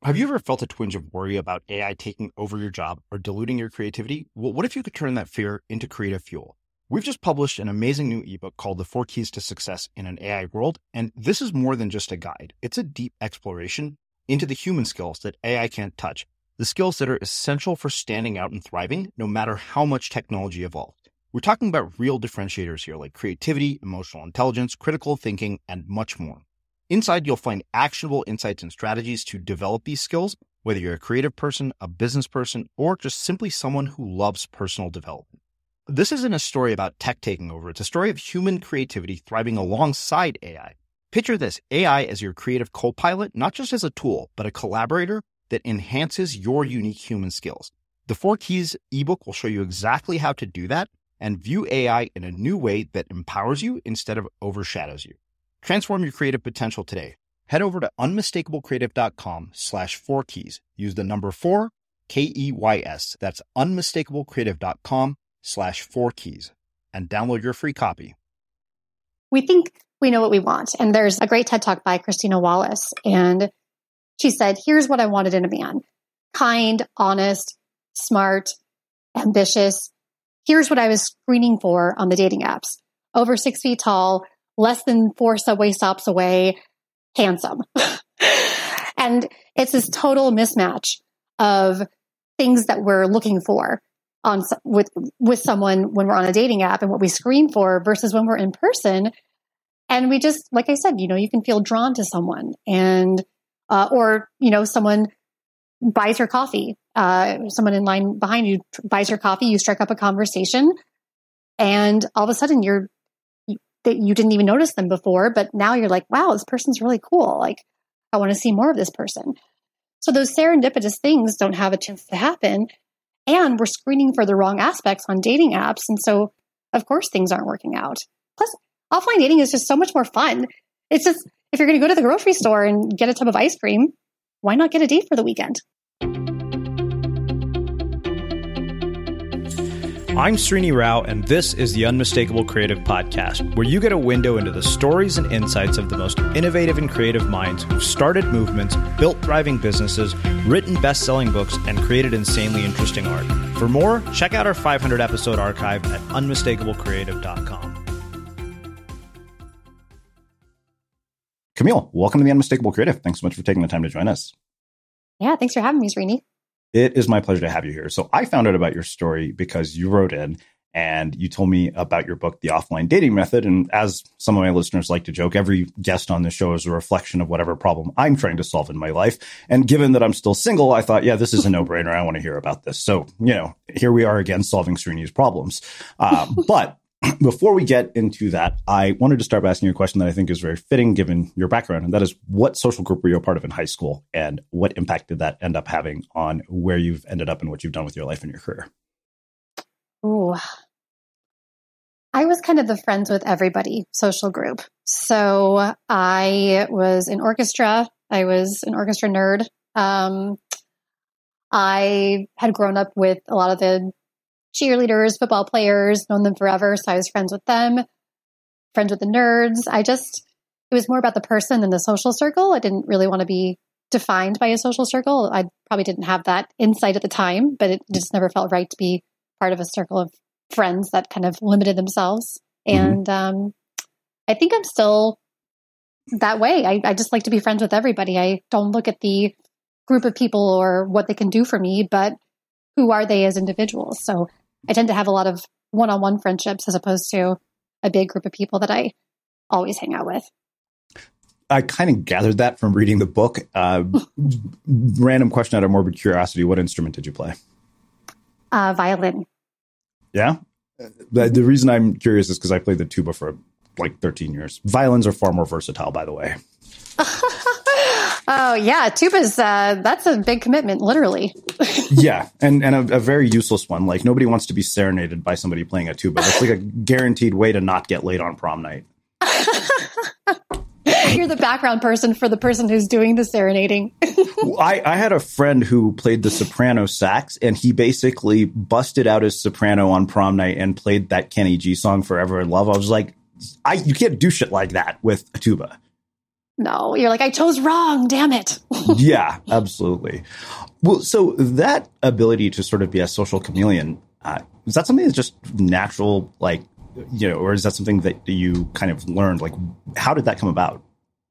Have you ever felt a twinge of worry about AI taking over your job or diluting your creativity? Well, what if you could turn that fear into creative fuel? We've just published an amazing new ebook called The 4 Keys to Success in an AI World, and this is more than just a guide. It's a deep exploration into the human skills that AI can't touch, the skills that are essential for standing out and thriving, no matter how much technology evolves. We're talking about real differentiators here, like creativity, emotional intelligence, critical thinking, and much more. Inside, you'll find actionable insights and strategies to develop these skills, whether you're a creative person, a business person, or just simply someone who loves personal development. This isn't a story about tech taking over. It's a story of human creativity thriving alongside AI. Picture this, AI as your creative co-pilot, not just as a tool, but a collaborator that enhances your unique human skills. The 4 Keys ebook will show you exactly how to do that and view AI in a new way that empowers you instead of overshadows you. Transform your creative potential today. Head over to unmistakablecreative.com/4keys. Use the number 4, KEYS. That's unmistakablecreative.com/4keys and download your free copy. We think we know what we want. And there's a great TED Talk by Christina Wallace. And she said, here's what I wanted in a man. Kind, honest, smart, ambitious. Here's what I was screening for on the dating apps. Over 6 feet tall, less than 4 subway stops away, handsome. And it's this total mismatch of things that we're looking for with someone when we're on a dating app and what we screen for versus when we're in person. And we just, like I said, you can feel drawn to someone and, or someone buys your coffee. Someone in line behind you buys your coffee, you strike up a conversation, and all of a sudden you didn't even notice them before, but now you're like, wow, this person's really cool. Like, I want to see more of this person. So those serendipitous things don't have a chance to happen. And we're screening for the wrong aspects on dating apps. And so, of course, things aren't working out. Plus, offline dating is just so much more fun. It's just, if you're going to go to the grocery store and get a tub of ice cream, why not get a date for the weekend? I'm Srini Rao, and this is the Unmistakable Creative Podcast, where you get a window into the stories and insights of the most innovative and creative minds who've started movements, built thriving businesses, written best-selling books, and created insanely interesting art. For more, check out our 500-episode archive at unmistakablecreative.com. Camille, welcome to the Unmistakable Creative. Thanks so much for taking the time to join us. Yeah, thanks for having me, Srini. It is my pleasure to have you here. So I found out about your story because you wrote in and you told me about your book, The Offline Dating Method. And as some of my listeners like to joke, every guest on this show is a reflection of whatever problem I'm trying to solve in my life. And given that I'm still single, I thought, yeah, this is a no-brainer. I want to hear about this. So, here we are again, solving Srini's problems. But before we get into that, I wanted to start by asking you a question that I think is very fitting given your background. And that is, what social group were you a part of in high school? And what impact did that end up having on where you've ended up and what you've done with your life and your career? Ooh. I was kind of the friends with everybody social group. So I was in orchestra. I was an orchestra nerd. I had grown up with a lot of the cheerleaders, football players, known them forever. So I was friends with them, friends with the nerds. It was more about the person than the social circle. I didn't really want to be defined by a social circle. I probably didn't have that insight at the time, but it just never felt right to be part of a circle of friends that kind of limited themselves. And I think I'm still that way. I just like to be friends with everybody. I don't look at the group of people or what they can do for me, but who are they as individuals? So I tend to have a lot of one-on-one friendships as opposed to a big group of people that I always hang out with. I kind of gathered that from reading the book. Random question out of morbid curiosity. What instrument did you play? Violin. Yeah. The reason I'm curious is because I played the tuba for like 13 years. Violins are far more versatile, by the way. Oh, yeah. Tuba's, that's a big commitment, literally. Yeah. And a very useless one. Like, nobody wants to be serenaded by somebody playing a tuba. That's like a guaranteed way to not get laid on prom night. You're the background person for the person who's doing the serenading. I had a friend who played the soprano sax, and he basically busted out his soprano on prom night and played that Kenny G song, Forever in Love. I was like, you can't do shit like that with a tuba. no, you're like, I chose wrong, damn it. Yeah, absolutely. Well, so that ability to sort of be a social chameleon, is that something that's just natural, like, or is that something that you kind of learned? Like, how did that come about?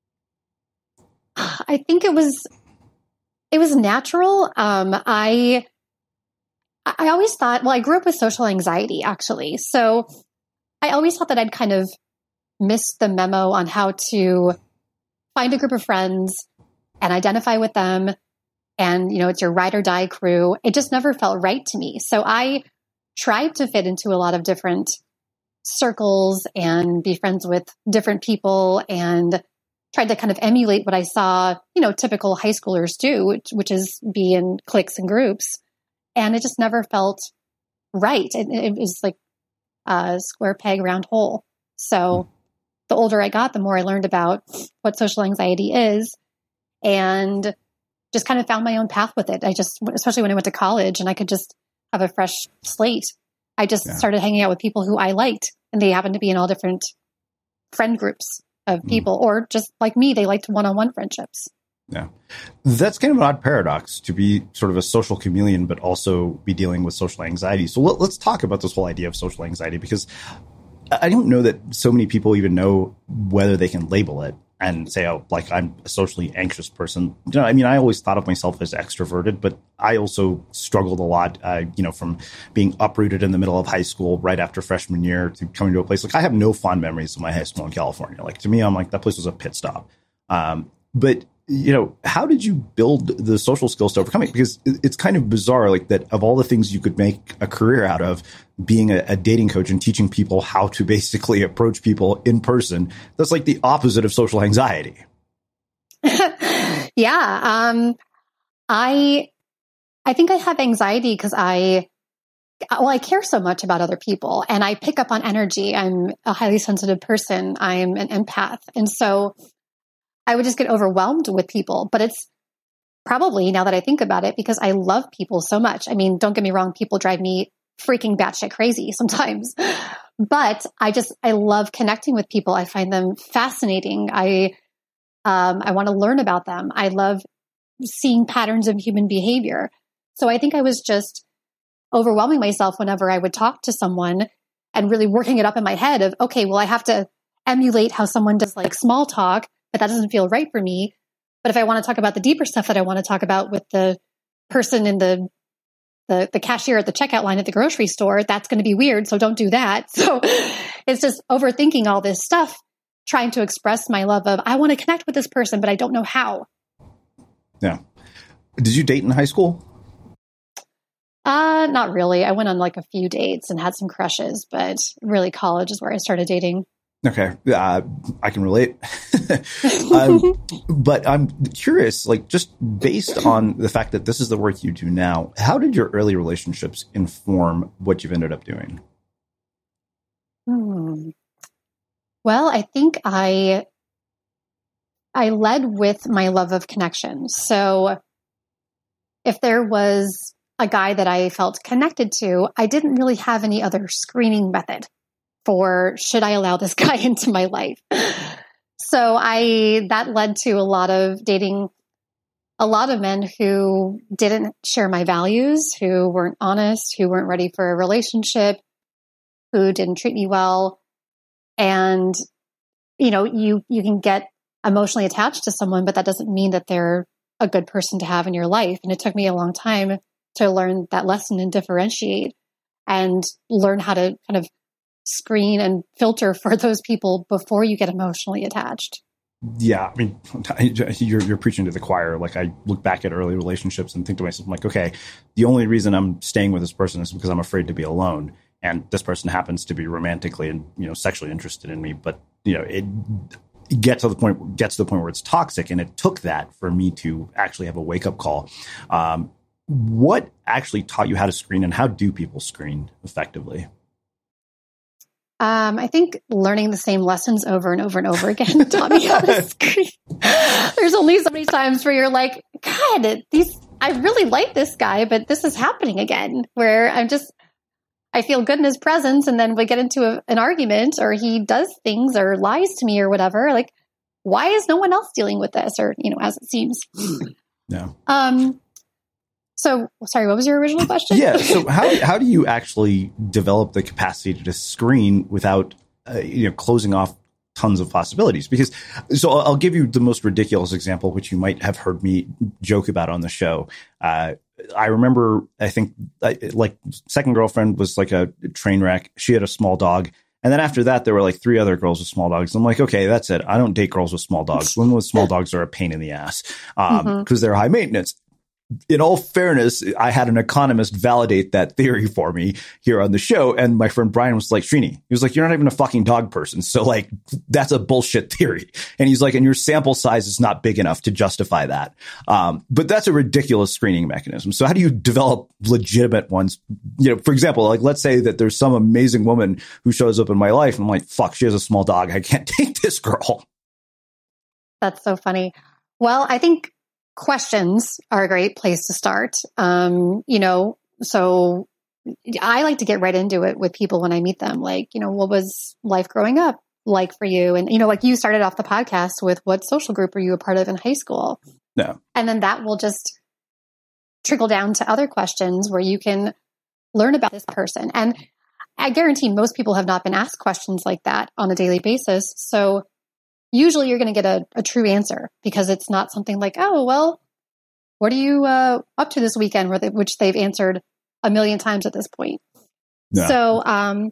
I think it was natural. I always thought, I grew up with social anxiety, actually. So I always thought that I'd kind of missed the memo on how to find a group of friends and identify with them. And, it's your ride or die crew. It just never felt right to me. So I tried to fit into a lot of different circles and be friends with different people and tried to kind of emulate what I saw, typical high schoolers do, which is be in cliques and groups. And it just never felt right. It was like a square peg, round hole. So the older I got, the more I learned about what social anxiety is and just kind of found my own path with it. Especially when I went to college and I could just have a fresh slate, I just started hanging out with people who I liked, and they happened to be in all different friend groups of people, or just like me, they liked one-on-one friendships. Yeah. That's kind of an odd paradox to be sort of a social chameleon, but also be dealing with social anxiety. So let's talk about this whole idea of social anxiety, because I don't know that so many people even know whether they can label it and say, oh, like I'm a socially anxious person. I always thought of myself as extroverted, but I also struggled a lot, from being uprooted in the middle of high school right after freshman year to coming to a place. Like, I have no fond memories of my high school in California. Like, to me, I'm like, that place was a pit stop. But how did you build the social skills to overcome it? Because it's kind of bizarre, like, that of all the things you could make a career out of, being a dating coach and teaching people how to basically approach people in person, that's like the opposite of social anxiety. Yeah. I think I have anxiety because I care so much about other people and I pick up on energy. I'm a highly sensitive person. I'm an empath. And so I would just get overwhelmed with people, but it's probably, now that I think about it, because I love people so much. I mean, don't get me wrong, people drive me freaking batshit crazy sometimes, but I love connecting with people. I find them fascinating. I want to learn about them. I love seeing patterns of human behavior. So I think I was just overwhelming myself whenever I would talk to someone and really working it up in my head of, okay, well, I have to emulate how someone does like small talk, but that doesn't feel right for me. But if I want to talk about the deeper stuff that I want to talk about with the person in the cashier at the checkout line at the grocery store, that's going to be weird. So don't do that. So it's just overthinking all this stuff, trying to express my love of, I want to connect with this person, but I don't know how. Yeah. Did you date in high school? Not really. I went on like a few dates and had some crushes, but really college is where I started dating. Okay. I can relate. But I'm curious, like, just based on the fact that this is the work you do now, how did your early relationships inform what you've ended up doing? Well, I think I led with my love of connection. So if there was a guy that I felt connected to, I didn't really have any other screening method for, should I allow this guy into my life? So that led to a lot of dating a lot of men who didn't share my values, who weren't honest, who weren't ready for a relationship, who didn't treat me well. And, you can get emotionally attached to someone, but that doesn't mean that they're a good person to have in your life. And it took me a long time to learn that lesson and differentiate and learn how to kind of screen and filter for those people before you get emotionally attached. Yeah, I mean, you're preaching to the choir. Like, I look back at early relationships and think to myself, I'm like, okay, the only reason I'm staying with this person is because I'm afraid to be alone. And this person happens to be romantically and, sexually interested in me. But, it gets to the point where it's toxic. And it took that for me to actually have a wake up call. What actually taught you how to screen, and how do people screen effectively? I think learning the same lessons over and over and over again taught me how to screen. There's only so many times where you're like, God, I really like this guy, but this is happening again, where I feel good in his presence, and then we get into an argument, or he does things or lies to me or whatever. Like, why is no one else dealing with this? Or, as it seems. No. So, sorry, what was your original question? Yeah. So how do you actually develop the capacity to screen without, closing off tons of possibilities? Because so I'll give you the most ridiculous example, which you might have heard me joke about on the show. I remember, I think like second girlfriend was like a train wreck. She had a small dog. And then after that, there were like 3 other girls with small dogs. I'm like, okay, that's it. I don't date girls with small dogs. Women with small dogs are a pain in the ass because they're high maintenance. In all fairness, I had an economist validate that theory for me here on the show. And my friend Brian was like, Srini, he was like, you're not even a fucking dog person. So like, that's a bullshit theory. And he's like, and your sample size is not big enough to justify that. But that's a ridiculous screening mechanism. So how do you develop legitimate ones? For example, like let's say that there's some amazing woman who shows up in my life. And I'm like, fuck, she has a small dog. I can't take this girl. That's so funny. Well, I think questions are a great place to start. So I like to get right into it with people when I meet them. Like, what was life growing up like for you? And, like you started off the podcast with what social group were you a part of in high school? Yeah. And then that will just trickle down to other questions where you can learn about this person. And I guarantee most people have not been asked questions like that on a daily basis. So usually you're going to get a true answer because it's not something like, oh, well, what are you up to this weekend? Which they've answered 1 million times at this point. Yeah. So,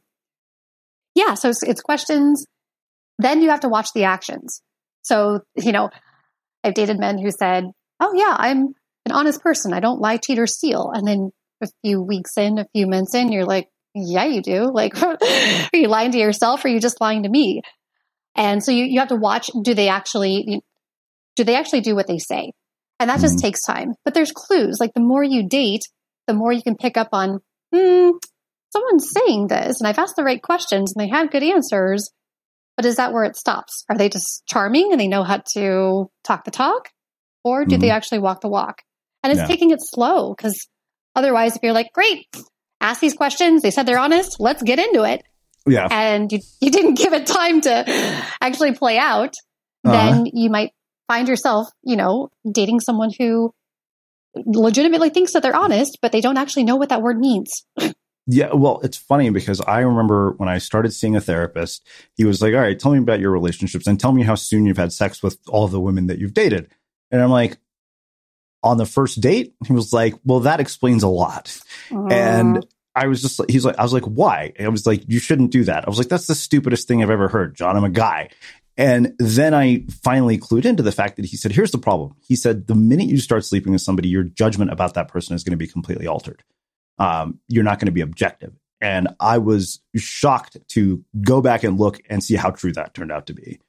so it's questions. Then you have to watch the actions. So, I've dated men who said, oh yeah, I'm an honest person. I don't lie, cheat, or steal. And then a few weeks in, a few months in, you're like, yeah, you do. Like, are you lying to yourself or are you just lying to me? And so you have to watch, do they actually do what they say? And that just takes time. But there's clues. Like the more you date, the more you can pick up on, someone's saying this and I've asked the right questions and they have good answers. But is that where it stops? Are they just charming and they know how to talk the talk? Or do they actually walk the walk? And it's taking it slow because otherwise if you're like, great, ask these questions. They said they're honest. Let's get into it. Yeah. And you didn't give it time to actually play out, then you might find yourself, dating someone who legitimately thinks that they're honest, but they don't actually know what that word means. Yeah. Well, it's funny because I remember when I started seeing a therapist, he was like, all right, tell me about your relationships and tell me how soon you've had sex with all the women that you've dated. And I'm like, on the first date? He was like, well, that explains a lot. And I was just like, I was like, why? And I was like, you shouldn't do that. I was like, that's the stupidest thing I've ever heard, John. I'm a guy. And then I finally clued into the fact that he said, here's the problem. He said, the minute you start sleeping with somebody, your judgment about that person is going to be completely altered. You're not going to be objective. And I was shocked to go back and look and see how true that turned out to be.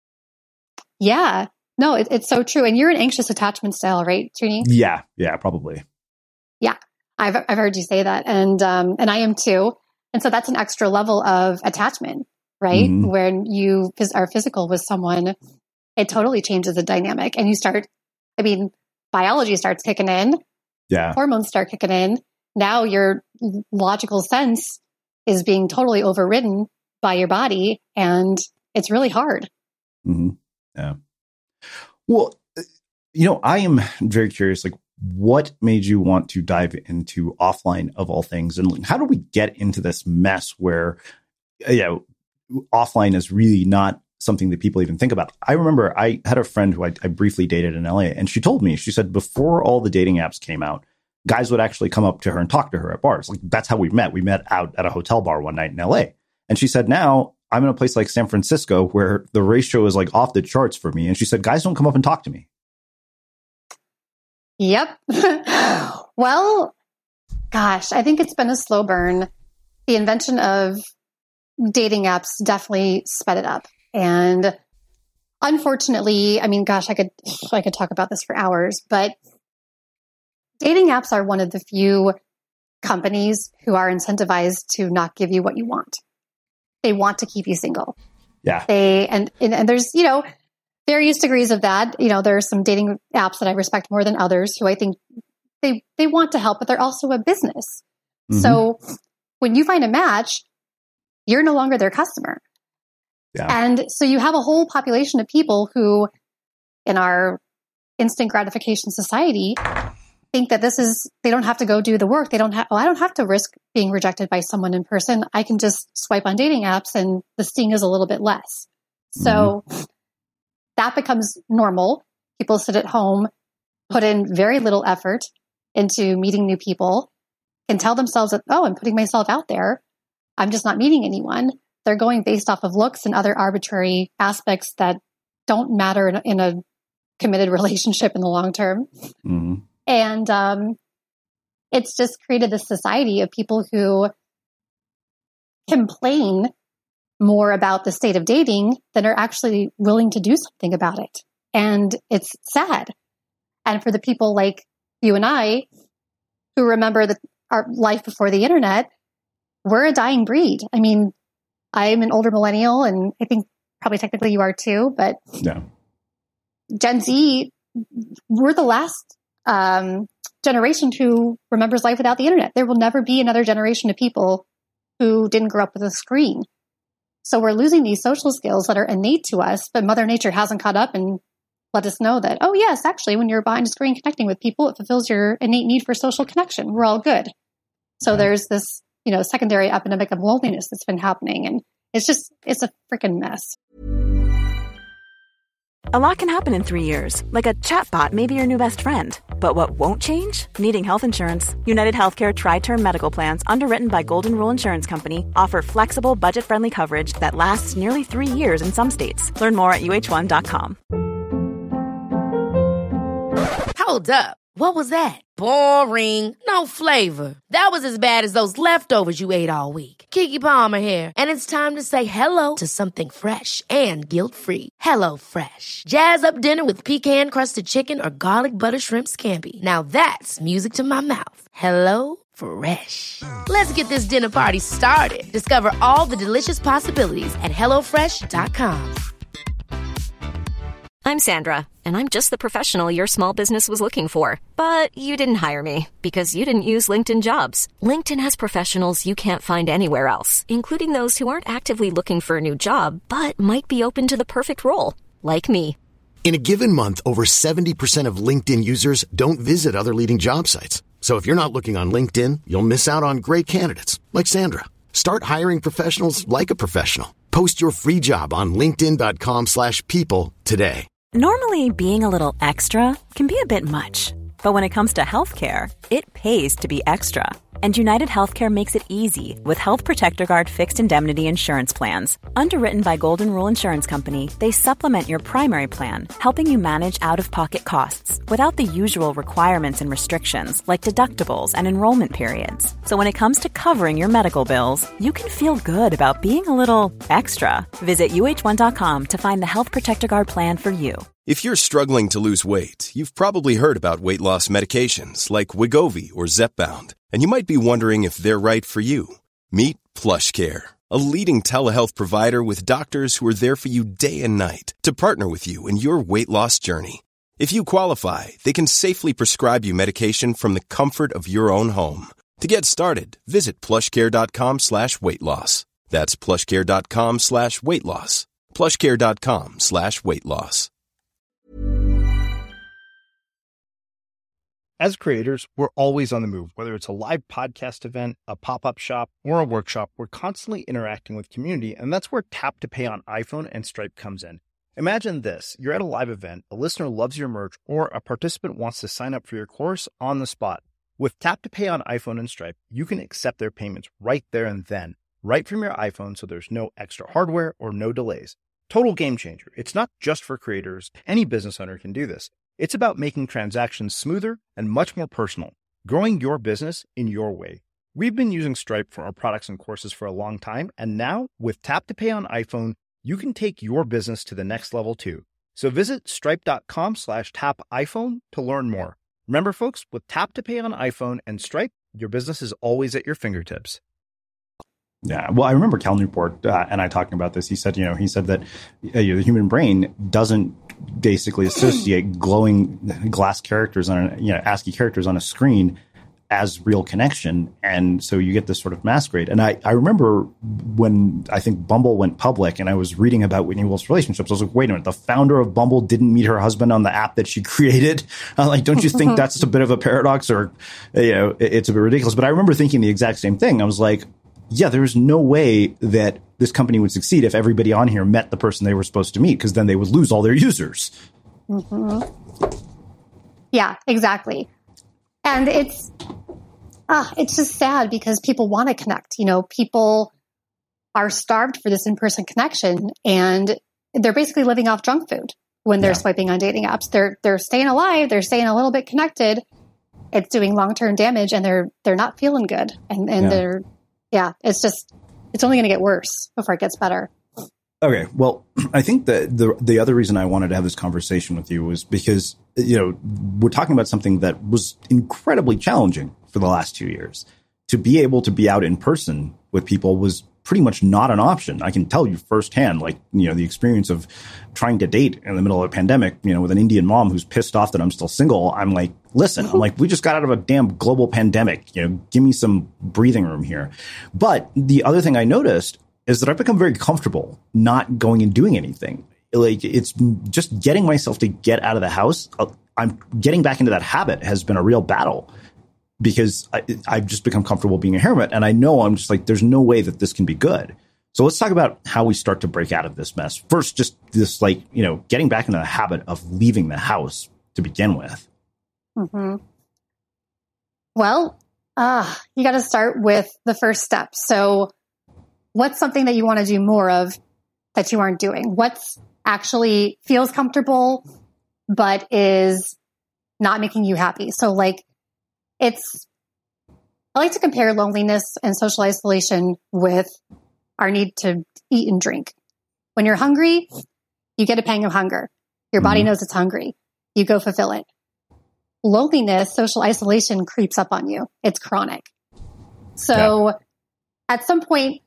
Yeah, no, it's so true. And you're an anxious attachment style, right, Srini? Yeah, probably. Yeah. I've heard you say that, and I am too. And so that's an extra level of attachment, right? When you are physical with someone, it totally changes the dynamic, and biology starts kicking in. Yeah, hormones start kicking in. Now your logical sense is being totally overridden by your body, and it's really hard. Yeah. Well, I am very curious, like, what made you want to dive into offline of all things? And how do we get into this mess where, offline is really not something that people even think about? I remember I had a friend who I briefly dated in LA, and she told me, she said, before all the dating apps came out, guys would actually come up to her and talk to her at bars. Like, that's how we met. We met out at a hotel bar one night in LA. And she said, now I'm in a place like San Francisco where the ratio is like off the charts for me. And she said, guys don't come up and talk to me. Yep. Well, gosh, I think it's been a slow burn. The invention of dating apps definitely sped it up. And unfortunately, I could talk about this for hours, but dating apps are one of the few companies who are incentivized to not give you what you want. They want to keep you single. Yeah. And there's, various degrees of that. There are some dating apps that I respect more than others who I think they want to help, but they're also a business. So when you find a match, you're no longer their customer. Yeah. And so you have a whole population of people who, in our instant gratification society, think that they don't have to go do the work. I don't have to risk being rejected by someone in person. I can just swipe on dating apps and the sting is a little bit less. So that becomes normal. People sit at home, put in very little effort into meeting new people, can tell themselves that, I'm putting myself out there. I'm just not meeting anyone. They're going based off of looks and other arbitrary aspects that don't matter in a committed relationship in the long term. Mm-hmm. And it's just created this society of people who complain more about the state of dating than are actually willing to do something about it. And it's sad. And for the people like you and I who remember our life before the internet, we're a dying breed. I mean, I'm an older millennial, and I think probably technically you are too, but Gen Z, we're the last generation who remembers life without the internet. There will never be another generation of people who didn't grow up with a screen. So we're losing these social skills that are innate to us, but Mother Nature hasn't caught up and let us know that, oh yes, actually, when you're behind a screen connecting with people, it fulfills your innate need for social connection. We're all good. So there's this, secondary epidemic of loneliness that's been happening. And it's a freaking mess. A lot can happen in 3 years, like a chatbot may be your new best friend. But what won't change? Needing health insurance. United Healthcare Tri-Term Medical Plans, underwritten by Golden Rule Insurance Company, offer flexible, budget-friendly coverage that lasts nearly 3 years in some states. Learn more at uh1.com. Hold up. What was that? Boring. No flavor. That was as bad as those leftovers you ate all week. Keke Palmer here. And it's time to say hello to something fresh and guilt-free. HelloFresh. Jazz up dinner with pecan-crusted chicken or garlic butter shrimp scampi. Now that's music to my mouth. HelloFresh. Let's get this dinner party started. Discover all the delicious possibilities at HelloFresh.com. I'm Sandra, and I'm just the professional your small business was looking for. But you didn't hire me because you didn't use LinkedIn Jobs. LinkedIn has professionals you can't find anywhere else, including those who aren't actively looking for a new job, but might be open to the perfect role, like me. In a given month, over 70% of LinkedIn users don't visit other leading job sites. So if you're not looking on LinkedIn, you'll miss out on great candidates like Sandra. Start hiring professionals like a professional. Post your free job on linkedin.com/people today. Normally, being a little extra can be a bit much. But when it comes to healthcare, it pays to be extra. And United Healthcare makes it easy with Health Protector Guard fixed indemnity insurance plans. Underwritten by Golden Rule Insurance Company, they supplement your primary plan, helping you manage out-of-pocket costs without the usual requirements and restrictions like deductibles and enrollment periods. So when it comes to covering your medical bills, you can feel good about being a little extra. Visit uh1.com to find the Health Protector Guard plan for you. If you're struggling to lose weight, you've probably heard about weight loss medications like Wegovy or Zepbound, and you might be wondering if they're right for you. Meet PlushCare, a leading telehealth provider with doctors who are there for you day and night to partner with you in your weight loss journey. If you qualify, they can safely prescribe you medication from the comfort of your own home. To get started, visit plushcare.com/weightloss. That's plushcare.com/weightloss. plushcare.com/weightloss. As creators, we're always on the move. Whether it's a live podcast event, a pop-up shop, or a workshop, we're constantly interacting with community, and that's where Tap to Pay on iPhone and Stripe comes in. Imagine this. You're at a live event, a listener loves your merch, or a participant wants to sign up for your course on the spot. With Tap to Pay on iPhone and Stripe, you can accept their payments right there and then, right from your iPhone, so there's no extra hardware or no delays. Total game changer. It's not just for creators. Any business owner can do this. It's about making transactions smoother and much more personal, growing your business in your way. We've been using Stripe for our products and courses for a long time, and now with Tap to Pay on iPhone, you can take your business to the next level too. So visit stripe.com/tapiphone to learn more. Remember, folks, with Tap to Pay on iPhone and Stripe, your business is always at your fingertips. Yeah, well, I remember Cal Newport and I talking about this. He said that the human brain doesn't basically associate glowing glass characters on ASCII characters on a screen as real connection. And so you get this sort of masquerade. And I remember when I think Bumble went public and I was reading about Whitney Wolf's relationships, I was like, wait a minute, the founder of Bumble didn't meet her husband on the app that she created. Like, don't you think that's a bit of a paradox, or, it's a bit ridiculous? But I remember thinking the exact same thing. I was like, yeah, there's no way that this company would succeed if everybody on here met the person they were supposed to meet, because then they would lose all their users. Yeah, exactly. And it's just sad because people want to connect. People are starved for this in-person connection, and they're basically living off junk food when they're swiping on dating apps. They're staying alive. They're staying a little bit connected. It's doing long-term damage, and they're not feeling good. And it's only going to get worse before it gets better. Okay. Well, I think that the other reason I wanted to have this conversation with you was because, we're talking about something that was incredibly challenging for the last 2 years. To be able to be out in person with people was pretty much not an option. I can tell you firsthand, the experience of trying to date in the middle of a pandemic, with an Indian mom who's pissed off that I'm still single. I'm like, listen, we just got out of a damn global pandemic. Give me some breathing room here. But the other thing I noticed is that I've become very comfortable not going and doing anything. It's just getting myself to get out of the house. I'm getting back into that habit has been a real battle, because I've just become comfortable being a hermit. And I know I'm just like, there's no way that this can be good. So let's talk about how we start to break out of this mess. First, just this, getting back into the habit of leaving the house to begin with. Mm-hmm. Well, you got to start with the first step. So what's something that you want to do more of that you aren't doing? What's actually feels comfortable, but is not making you happy? So I like to compare loneliness and social isolation with our need to eat and drink. When you're hungry, you get a pang of hunger. Your body knows it's hungry. You go fulfill it. Loneliness, social isolation creeps up on you. It's chronic. So at some point,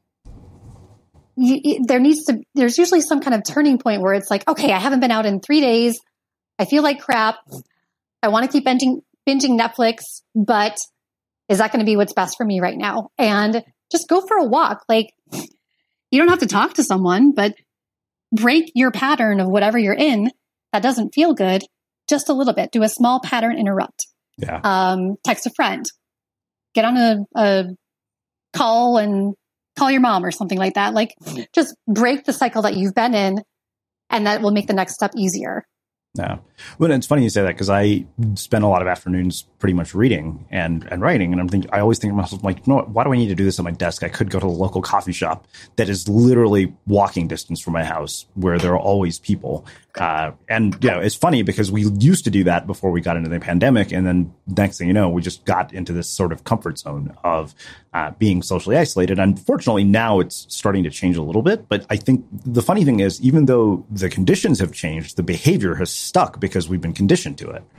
there's usually some kind of turning point where it's like, okay, I haven't been out in 3 days. I feel like crap. I want to keep binging Netflix, but is that going to be what's best for me right now? And just go for a walk. You don't have to talk to someone, but break your pattern of whatever you're in that doesn't feel good just a little bit. Do a small pattern interrupt. Yeah. Text a friend. Get on a call and call your mom or something like that. Just break the cycle that you've been in, and that will make the next step easier. Yeah. Well, it's funny you say that, because I spend a lot of afternoons pretty much reading and writing. And I always think to myself, why do I need to do this at my desk? I could go to the local coffee shop that is literally walking distance from my house, where there are always people. It's funny because we used to do that before we got into the pandemic. And then next thing you know, we just got into this sort of comfort zone of being socially isolated. Unfortunately, now it's starting to change a little bit. But I think the funny thing is, even though the conditions have changed, the behavior has stuck because we've been conditioned to it.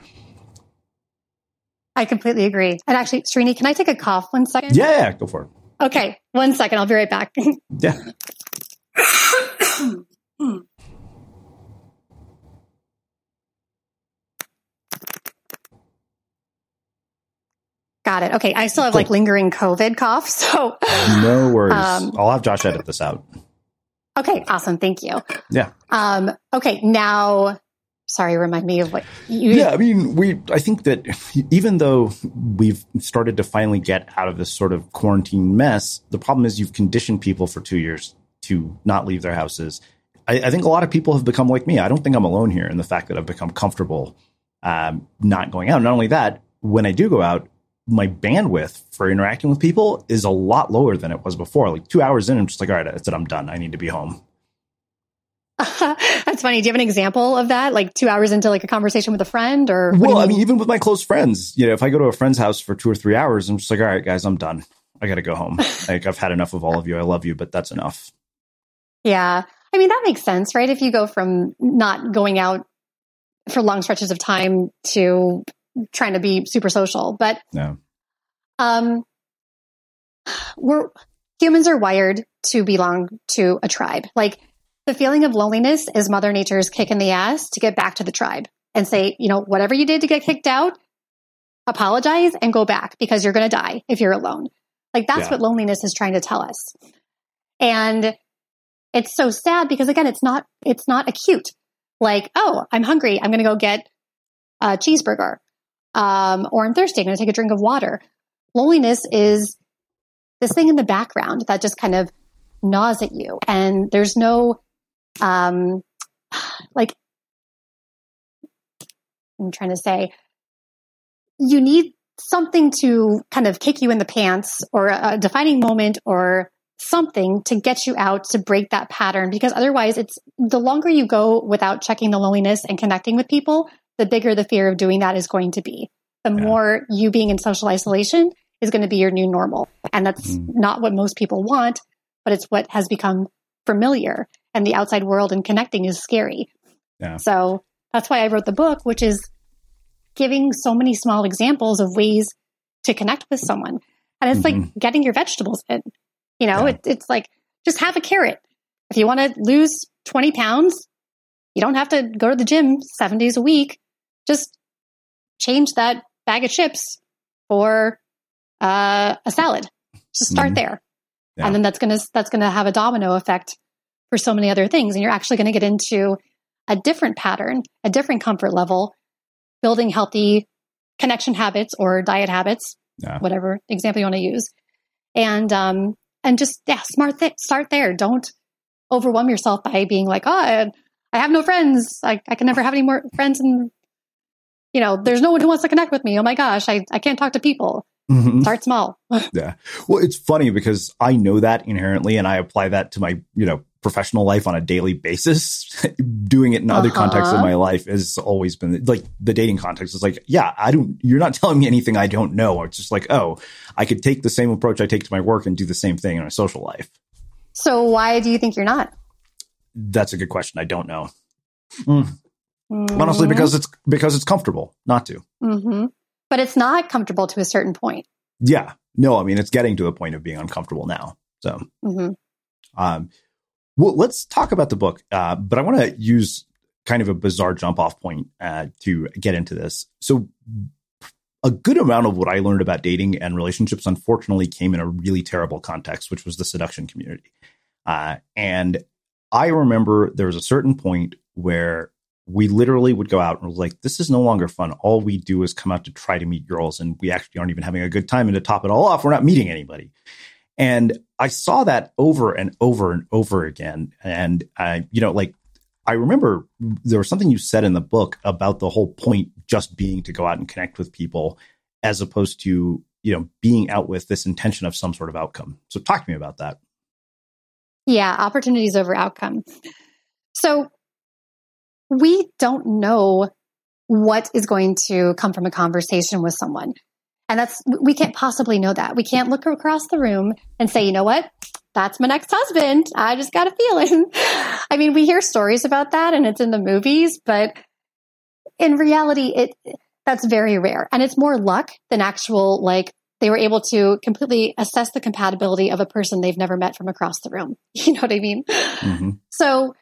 I completely agree. And actually, Srini, can I take a cough 1 second? Yeah, go for it. Okay, 1 second. I'll be right back. Yeah. Got it. Okay, I still have lingering COVID cough, so no worries. I'll have Josh edit this out. Okay, awesome. Thank you. Yeah. Okay, now, sorry, remind me of what you... Yeah, I think that even though we've started to finally get out of this sort of quarantine mess, the problem is you've conditioned people for 2 years to not leave their houses. I think a lot of people have become like me. I don't think I'm alone here in the fact that I've become comfortable not going out. Not only that, when I do go out, my bandwidth for interacting with people is a lot lower than it was before. 2 hours in, I'm just like, all right, that's it. I'm done. I need to be home. That's funny. Do you have an example of that? 2 hours into a conversation with a friend, or? Well, even with my close friends, if I go to a friend's house for 2 or 3 hours, I'm just like, all right, guys, I'm done. I got to go home. I've had enough of all of you. I love you, but that's enough. Yeah. That makes sense, right? If you go from not going out for long stretches of time to trying to be super social, but no. Humans are wired to belong to a tribe. The feeling of loneliness is Mother Nature's kick in the ass to get back to the tribe and say, whatever you did to get kicked out, apologize and go back because you're going to die if you're alone. Like that's what loneliness is trying to tell us. And it's so sad because again, it's not acute. Like, oh, I'm hungry. I'm going to go get a cheeseburger. Or I'm thirsty. I'm going to take a drink of water. Loneliness is this thing in the background that just kind of gnaws at you. And there's no, like, I'm trying to say, you need something to kind of kick you in the pants or a defining moment or something to get you out to break that pattern. Because otherwise it's the longer you go without checking the loneliness and connecting with people, the bigger the fear of doing that is going to be. The more you being in social isolation is going to be your new normal. And that's not what most people want, but it's what has become familiar. And the outside world and connecting is scary. Yeah. So that's why I wrote the book, which is giving so many small examples of ways to connect with someone. And it's like getting your vegetables in. You know, it's like, just have a carrot. If you want to lose 20 pounds, you don't have to go to the gym 7 days a week. Just change that bag of chips for a salad. Just start there. Yeah. And then that's going to have a domino effect for so many other things. And you're actually going to get into a different pattern, a different comfort level, building healthy connection habits or diet habits, whatever example you want to use. And just, start there. Don't overwhelm yourself by being like, oh, I have no friends. I can never have any more friends. And, you know, there's no one who wants to connect with me. Oh my gosh, I can't talk to people. Start small. Yeah. Well, it's funny because I know that inherently and I apply that to my, professional life on a daily basis. Doing it in other contexts of my life has always been like the dating context is like, you're not telling me anything I don't know. It's just like, oh, I could take the same approach I take to my work and do the same thing in my social life. So why do you think you're not? That's a good question. I don't know. Honestly, because it's comfortable not to. But it's not comfortable to a certain point. Yeah. No, I mean, it's getting to a point of being uncomfortable now. So, well, let's talk about the book. But I want to use kind of a bizarre jump off point to get into this. So a good amount of what I learned about dating and relationships, unfortunately, came in a really terrible context, which was the seduction community. And I remember there was a certain point where we literally would go out and was like, this is no longer fun. All we do is come out to try to meet girls. And we actually aren't even having a good time. And to top it all off, we're not meeting anybody. And I saw that over and over and over again. And, I remember there was something you said in the book about the whole point just being to go out and connect with people as opposed to, being out with this intention of some sort of outcome. So talk to me about that. Yeah. Opportunities over outcome. So we don't know what is going to come from a conversation with someone. And we can't possibly know that. We can't look across the room and say, you know what? That's my next husband. I just got a feeling. I mean, we hear stories about that and it's in the movies, but in reality, that's very rare. And it's more luck than actual, they were able to completely assess the compatibility of a person they've never met from across the room. You know what I mean? So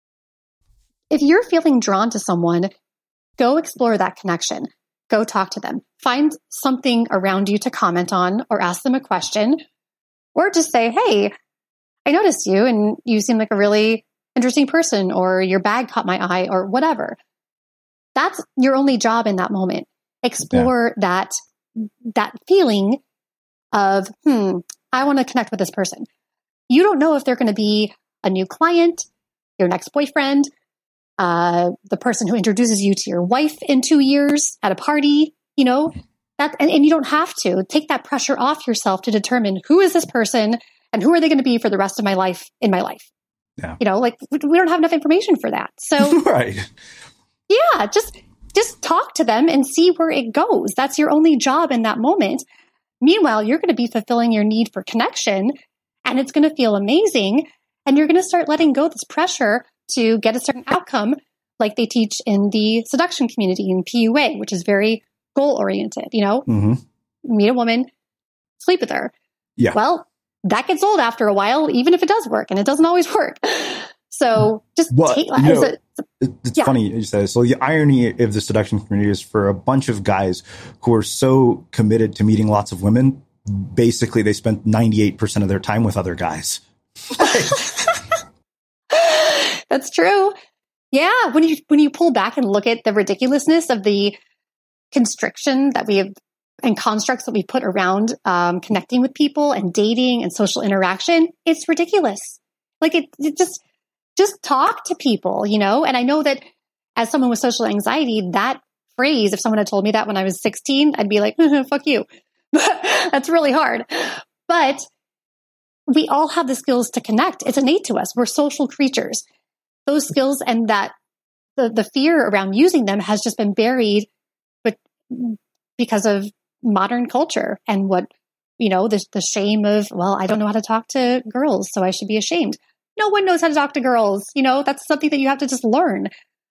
if you're feeling drawn to someone, go explore that connection. Go talk to them. Find something around you to comment on or ask them a question or just say, hey, I noticed you and you seem like a really interesting person or your bag caught my eye or whatever. That's your only job in that moment. Explore that feeling of, I want to connect with this person. You don't know if they're going to be a new client, your next boyfriend, the person who introduces you to your wife in 2 years at a party, and you don't have to take that pressure off yourself to determine who is this person and who are they going to be for the rest of my life in my life. Yeah. We don't have enough information for that. So, right. Yeah, just talk to them and see where it goes. That's your only job in that moment. Meanwhile, you're going to be fulfilling your need for connection and it's going to feel amazing. And you're going to start letting go of this pressure to get a certain outcome like they teach in the seduction community in PUA, which is very goal-oriented, meet a woman, sleep with her. Yeah. Well, that gets old after a while, even if it does work, and it doesn't always work. So just take it's funny you say. So the irony of the seduction community is for a bunch of guys who are so committed to meeting lots of women, basically they spent 98% of their time with other guys. That's true. Yeah. When you pull back and look at the ridiculousness of the constriction that we have and constructs that we put around connecting with people and dating and social interaction, it's ridiculous. Like it just talk to people, you know? And I know that as someone with social anxiety, that phrase, if someone had told me that when I was 16, I'd be like, fuck you. That's really hard. But we all have the skills to connect. It's innate to us. We're social creatures. Those skills and that the fear around using them has just been buried, but because of modern culture and what, you know, the shame of, well, I don't know how to talk to girls, so I should be ashamed. No one knows how to talk to girls. You know, that's something that you have to just learn.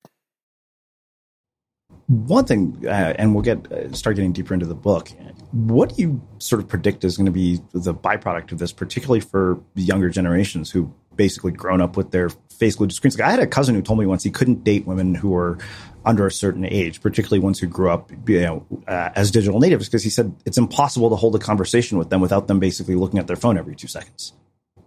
One thing, and we'll start getting deeper into the book, what do you sort of predict is going to be the byproduct of this, particularly for the younger generations who basically grown up with their face glued to screens? Like I had a cousin who told me once he couldn't date women who were under a certain age, particularly ones who grew up, as digital natives, because he said it's impossible to hold a conversation with them without them basically looking at their phone every 2 seconds.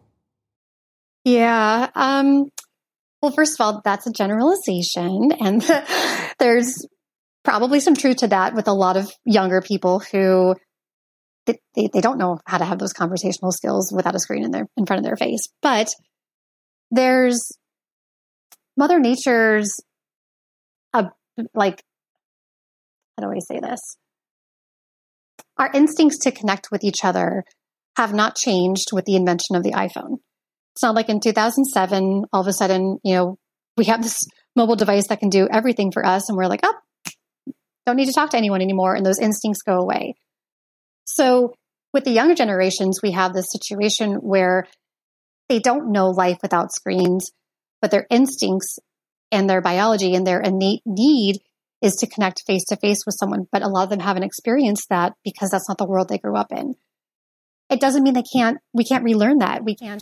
Yeah. Well, first of all, that's a generalization, and there's probably some truth to that with a lot of younger people who they don't know how to have those conversational skills without a screen in front of their face. But there's Mother Nature's, like, how do I say this? Our instincts to connect with each other have not changed with the invention of the iPhone. It's not like in 2007, all of a sudden, you know, we have this mobile device that can do everything for us, and we're like, oh, don't need to talk to anyone anymore, and those instincts go away. So with the younger generations, we have this situation where they don't know life without screens, but their instincts and their biology and their innate need is to connect face to face with someone. But a lot of them haven't experienced that because that's not the world they grew up in. It doesn't mean we can't relearn that. We can't,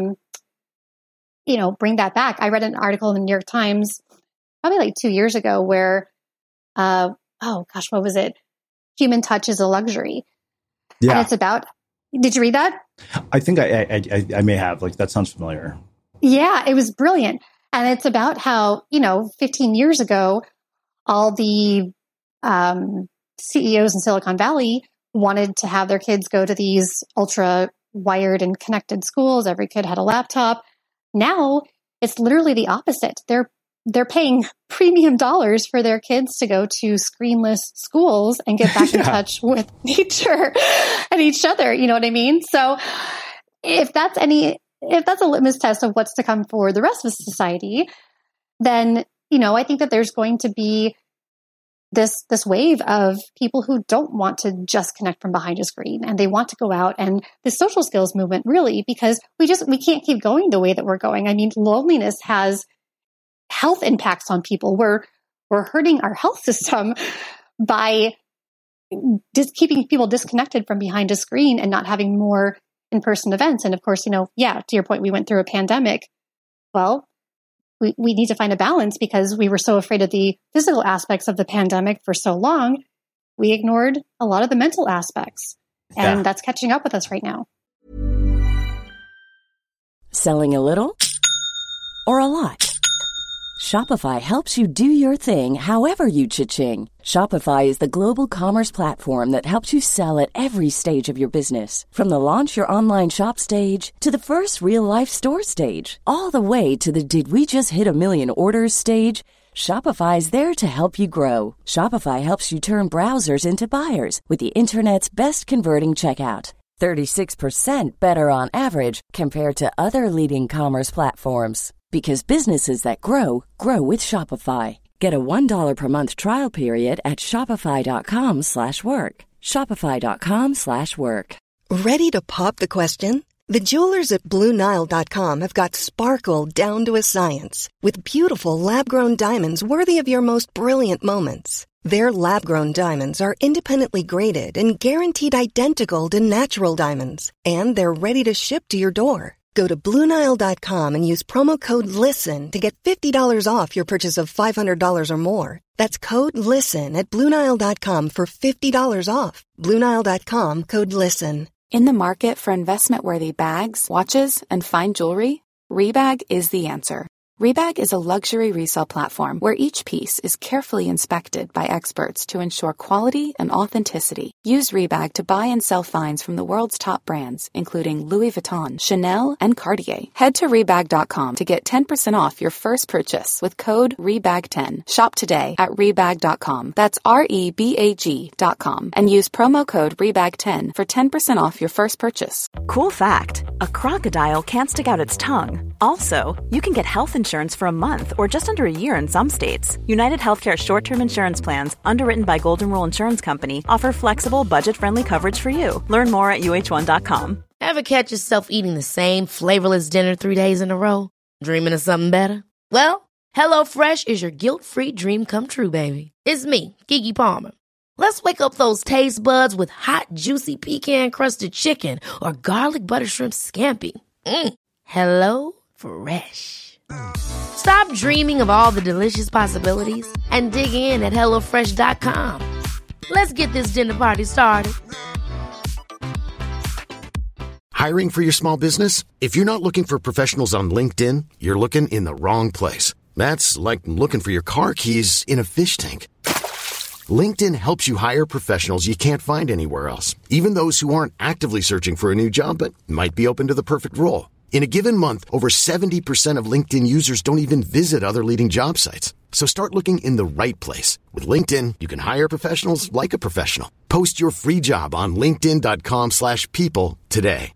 bring that back. I read an article in the New York Times probably like 2 years ago where, what was it? Human touch is a luxury. Yeah. And it's about, did you read that? I think I may have. Like, that sounds familiar. Yeah, it was brilliant. And it's about how, 15 years ago, all the CEOs in Silicon Valley wanted to have their kids go to these ultra wired and connected schools. Every kid had a laptop. Now it's literally the opposite. They're paying premium dollars for their kids to go to screenless schools and get back in touch with nature and each other. You know what I mean? So if that's a litmus test of what's to come for the rest of society, then, I think that there's going to be this wave of people who don't want to just connect from behind a screen, and they want to go out, and the social skills movement, really, because we can't keep going the way that we're going. I mean, loneliness has health impacts on people. We're hurting our health system by just keeping people disconnected from behind a screen and not having more in-person events. And of course, to your point, we went through a pandemic. Well, we need to find a balance because we were so afraid of the physical aspects of the pandemic for so long. We ignored a lot of the mental aspects, and that's catching up with us right now. Selling a little or a lot? Shopify helps you do your thing however you cha-ching. Shopify is the global commerce platform that helps you sell at every stage of your business. From the launch your online shop stage to the first real-life store stage, all the way to the did we just hit a million orders stage. Shopify is there to help you grow. Shopify helps you turn browsers into buyers with the internet's best converting checkout. 36% better on average compared to other leading commerce platforms. Because businesses that grow with Shopify. Get a $1 per month trial period at shopify.com/work. Shopify.com/work. Ready to pop the question? The jewelers at BlueNile.com have got sparkle down to a science with beautiful lab-grown diamonds worthy of your most brilliant moments. Their lab-grown diamonds are independently graded and guaranteed identical to natural diamonds. And they're ready to ship to your door. Go to BlueNile.com and use promo code LISTEN to get $50 off your purchase of $500 or more. That's code LISTEN at BlueNile.com for $50 off. BlueNile.com, code LISTEN. In the market for investment-worthy bags, watches, and fine jewelry, Rebag is the answer. Rebag is a luxury resale platform where each piece is carefully inspected by experts to ensure quality and authenticity. Use Rebag to buy and sell finds from the world's top brands, including Louis Vuitton, Chanel, and Cartier. Head to Rebag.com to get 10% off your first purchase with code REBAG10. Shop today at Rebag.com. That's REBAG.com. And use promo code REBAG10 for 10% off your first purchase. Cool fact, a crocodile can't stick out its tongue. Also, you can get health insurance for a month or just under a year in some states. United Healthcare short-term insurance plans, underwritten by Golden Rule Insurance Company, offer flexible, budget-friendly coverage for you. Learn more at UH1.com. Ever catch yourself eating the same flavorless dinner 3 days in a row? Dreaming of something better? Well, HelloFresh is your guilt-free dream come true, baby. It's me, Keke Palmer. Let's wake up those taste buds with hot, juicy pecan-crusted chicken or garlic butter shrimp scampi. Hello Fresh. Stop dreaming of all the delicious possibilities and dig in at HelloFresh.com. Let's get this dinner party started. Hiring for your small business? If you're not looking for professionals on LinkedIn, you're looking in the wrong place. That's like looking for your car keys in a fish tank. LinkedIn helps you hire professionals you can't find anywhere else, even those who aren't actively searching for a new job but might be open to the perfect role. In a given month, over 70% of LinkedIn users don't even visit other leading job sites. So start looking in the right place. With LinkedIn, you can hire professionals like a professional. Post your free job on linkedin.com/people today.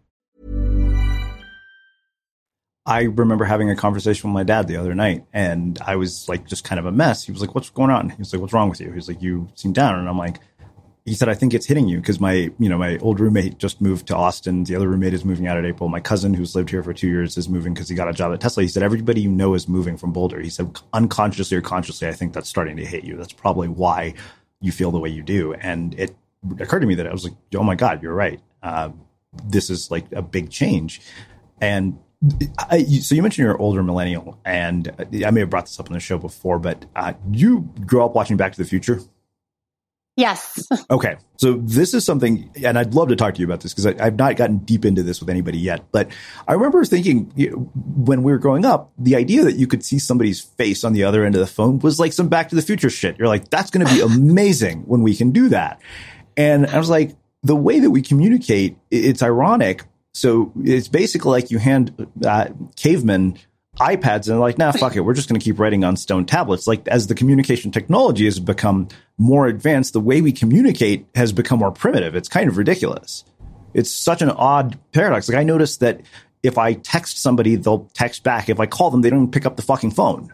I remember having a conversation with my dad the other night, and I was like just kind of a mess. He was like, "What's going on?" He was like, "What's wrong with you?" He was like, "You seem down." And I'm like, he said, "I think it's hitting you because my old roommate just moved to Austin. The other roommate is moving out in April. My cousin, who's lived here for 2 years, is moving because he got a job at Tesla." He said, "Everybody you know is moving from Boulder." He said, "Unconsciously or consciously, I think that's starting to hit you. That's probably why you feel the way you do." And it occurred to me that I was like, "Oh my God, you're right. This is like a big change." And so you mentioned you're an older millennial, and I may have brought this up on the show before, but you grew up watching Back to the Future? Yes. Okay. So this is something, and I'd love to talk to you about this because I've not gotten deep into this with anybody yet. But I remember thinking when we were growing up, the idea that you could see somebody's face on the other end of the phone was like some Back to the Future shit. You're like, that's going to be amazing when we can do that. And I was like, the way that we communicate, it's ironic. So it's basically like you hand cavemen iPads and they're like, nah, fuck it. We're just going to keep writing on stone tablets. Like as the communication technology has become more advanced, the way we communicate has become more primitive. It's kind of ridiculous. It's such an odd paradox. Like I noticed that if I text somebody, they'll text back. If I call them, they don't pick up the fucking phone.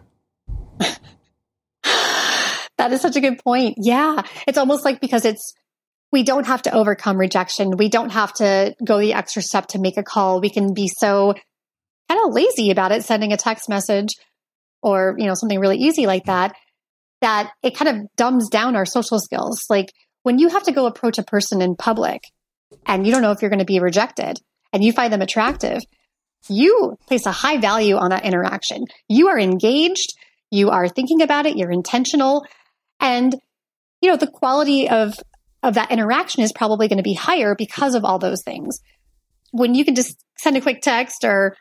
That is such a good point. Yeah. It's almost like because we don't have to overcome rejection. We don't have to go the extra step to make a call. We can be so kind of lazy about it, sending a text message or, something really easy like that, that it kind of dumbs down our social skills. Like when you have to go approach a person in public and you don't know if you're going to be rejected and you find them attractive, you place a high value on that interaction. You are engaged. You are thinking about it. You're intentional. And, the quality of that interaction is probably going to be higher because of all those things. When you can just send a quick text or,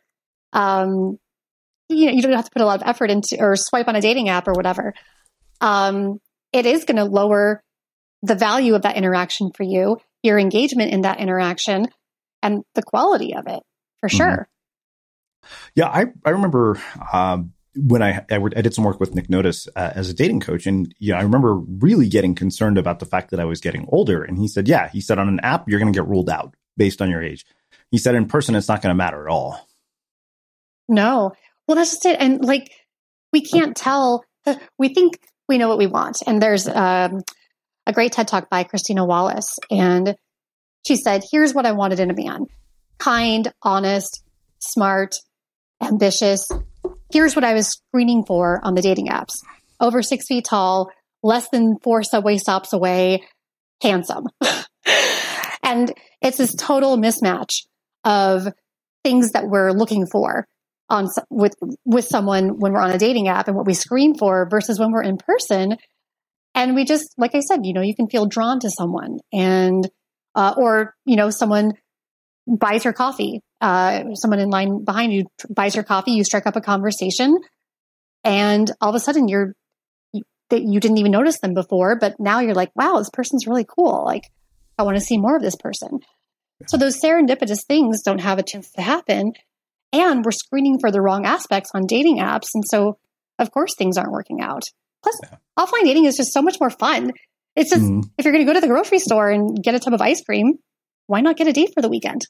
you don't have to put a lot of effort into or swipe on a dating app or whatever. It is going to lower the value of that interaction for you, your engagement in that interaction, and the quality of it for sure. Yeah, I remember when I did some work with Nick Notice as a dating coach, and I remember really getting concerned about the fact that I was getting older. And he said, on an app you're going to get ruled out based on your age. He said in person it's not going to matter at all. No, well that's just it. And like we can't tell. We think we know what we want. And there's a great TED Talk by Christina Wallace, and she said, "Here's what I wanted in a man: kind, honest, smart, ambitious. Here's what I was screening for on the dating apps: over 6 feet tall, less than 4 subway stops away, handsome." And it's this total mismatch of things that we're looking for with someone when we're on a dating app and what we screen for versus when we're in person. And we just, like I said, you can feel drawn to someone and, or, someone buys her coffee. Someone in line behind you buys her coffee. You strike up a conversation and all of a sudden you didn't even notice them before, but now you're like, wow, this person's really cool. Like, I want to see more of this person. So those serendipitous things don't have a chance to happen. And we're screening for the wrong aspects on dating apps. And so, of course, things aren't working out. Plus, offline dating is just so much more fun. It's just, if you're going to go to the grocery store and get a tub of ice cream, why not get a date for the weekend?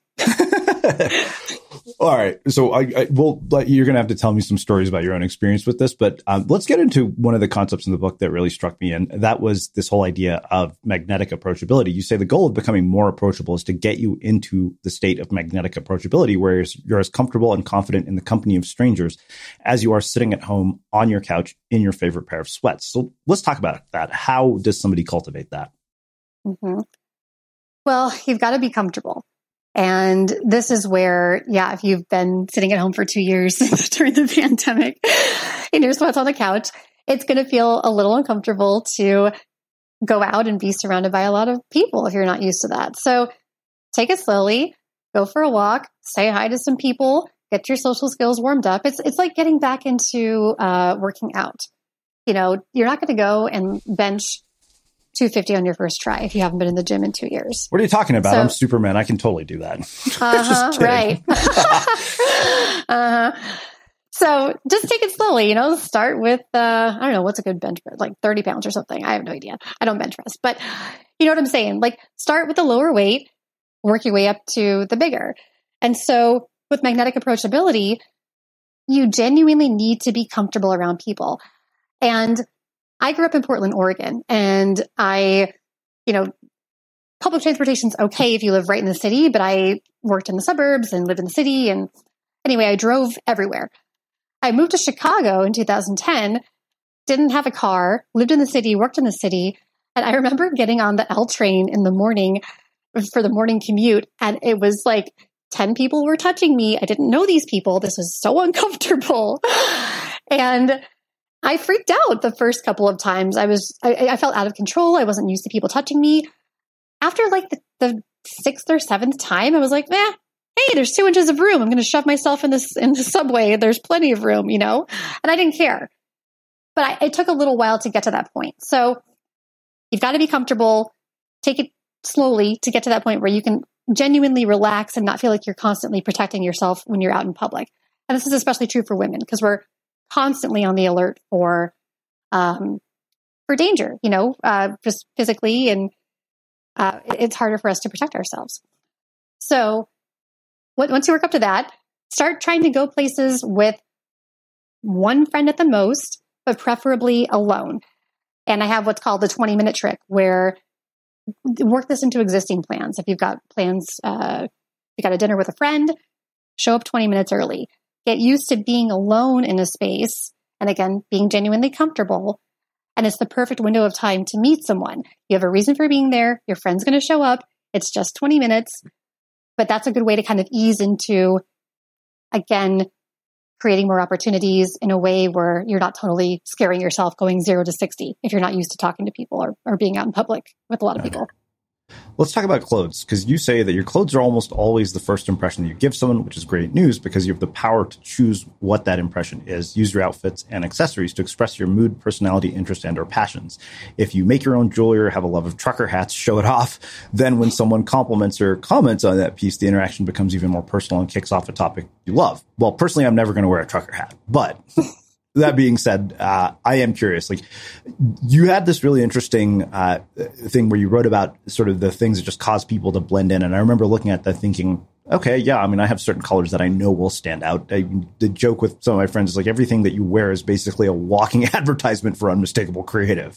All right. So you're going to have to tell me some stories about your own experience with this, but let's get into one of the concepts in the book that really struck me. And that was this whole idea of magnetic approachability. You say the goal of becoming more approachable is to get you into the state of magnetic approachability, where you're as comfortable and confident in the company of strangers as you are sitting at home on your couch in your favorite pair of sweats. So let's talk about that. How does somebody cultivate that? Mm-hmm. Well, you've got to be comfortable. And this is where, if you've been sitting at home for 2 years during the pandemic in your sweats on the couch, it's going to feel a little uncomfortable to go out and be surrounded by a lot of people if you're not used to that. So take it slowly, go for a walk, say hi to some people, get your social skills warmed up. It's like getting back into working out. You're not going to go and bench 250 on your first try if you haven't been in the gym in 2 years. What are you talking about? I'm Superman. I can totally do that. Right. So just take it slowly, start with, I don't know, what's a good bench press? Like 30 pounds or something. I have no idea. I don't bench press, but you know what I'm saying? Like start with the lower weight, work your way up to the bigger. And so with magnetic approachability, you genuinely need to be comfortable around people. And I grew up in Portland, Oregon, and public transportation's okay if you live right in the city, but I worked in the suburbs and lived in the city. And anyway, I drove everywhere. I moved to Chicago in 2010, didn't have a car, lived in the city, worked in the city. And I remember getting on the L train in the morning for the morning commute. And it was like 10 people were touching me. I didn't know these people. This was so uncomfortable. And I freaked out the first couple of times. I felt out of control. I wasn't used to people touching me. After like the sixth or seventh time, I was like, hey, there's 2 inches of room. I'm going to shove myself in the subway. There's plenty of room, and I didn't care. But it took a little while to get to that point. So you've got to be comfortable. Take it slowly to get to that point where you can genuinely relax and not feel like you're constantly protecting yourself when you're out in public. And this is especially true for women because we're constantly on the alert for danger, just physically, and it's harder for us to protect ourselves. So once you work up to that, start trying to go places with one friend at the most, but preferably alone. And I have what's called the 20-minute trick, where work this into existing plans. If you've got plans, you got a dinner with a friend, show up 20 minutes early. Get used to being alone in a space, and again, being genuinely comfortable. And it's the perfect window of time to meet someone. You have a reason for being there. Your friend's going to show up. It's just 20 minutes. But that's a good way to kind of ease into, again, creating more opportunities in a way where you're not totally scaring yourself going 0 to 60 if you're not used to talking to people or being out in public with a lot of people. Let's talk about clothes, because you say that your clothes are almost always the first impression that you give someone, which is great news because you have the power to choose what that impression is. Use your outfits and accessories to express your mood, personality, interest, and or passions. If you make your own jewelry or have a love of trucker hats, show it off. Then when someone compliments or comments on that piece, the interaction becomes even more personal and kicks off a topic you love. Well, personally, I'm never going to wear a trucker hat, but that being said, I am curious. Like, you had this really interesting thing where you wrote about sort of the things that just cause people to blend in. And I remember looking at that thinking, okay, yeah, I mean, I have certain colors that I know will stand out. The joke with some of my friends is like, everything that you wear is basically a walking advertisement for Unmistakable Creative.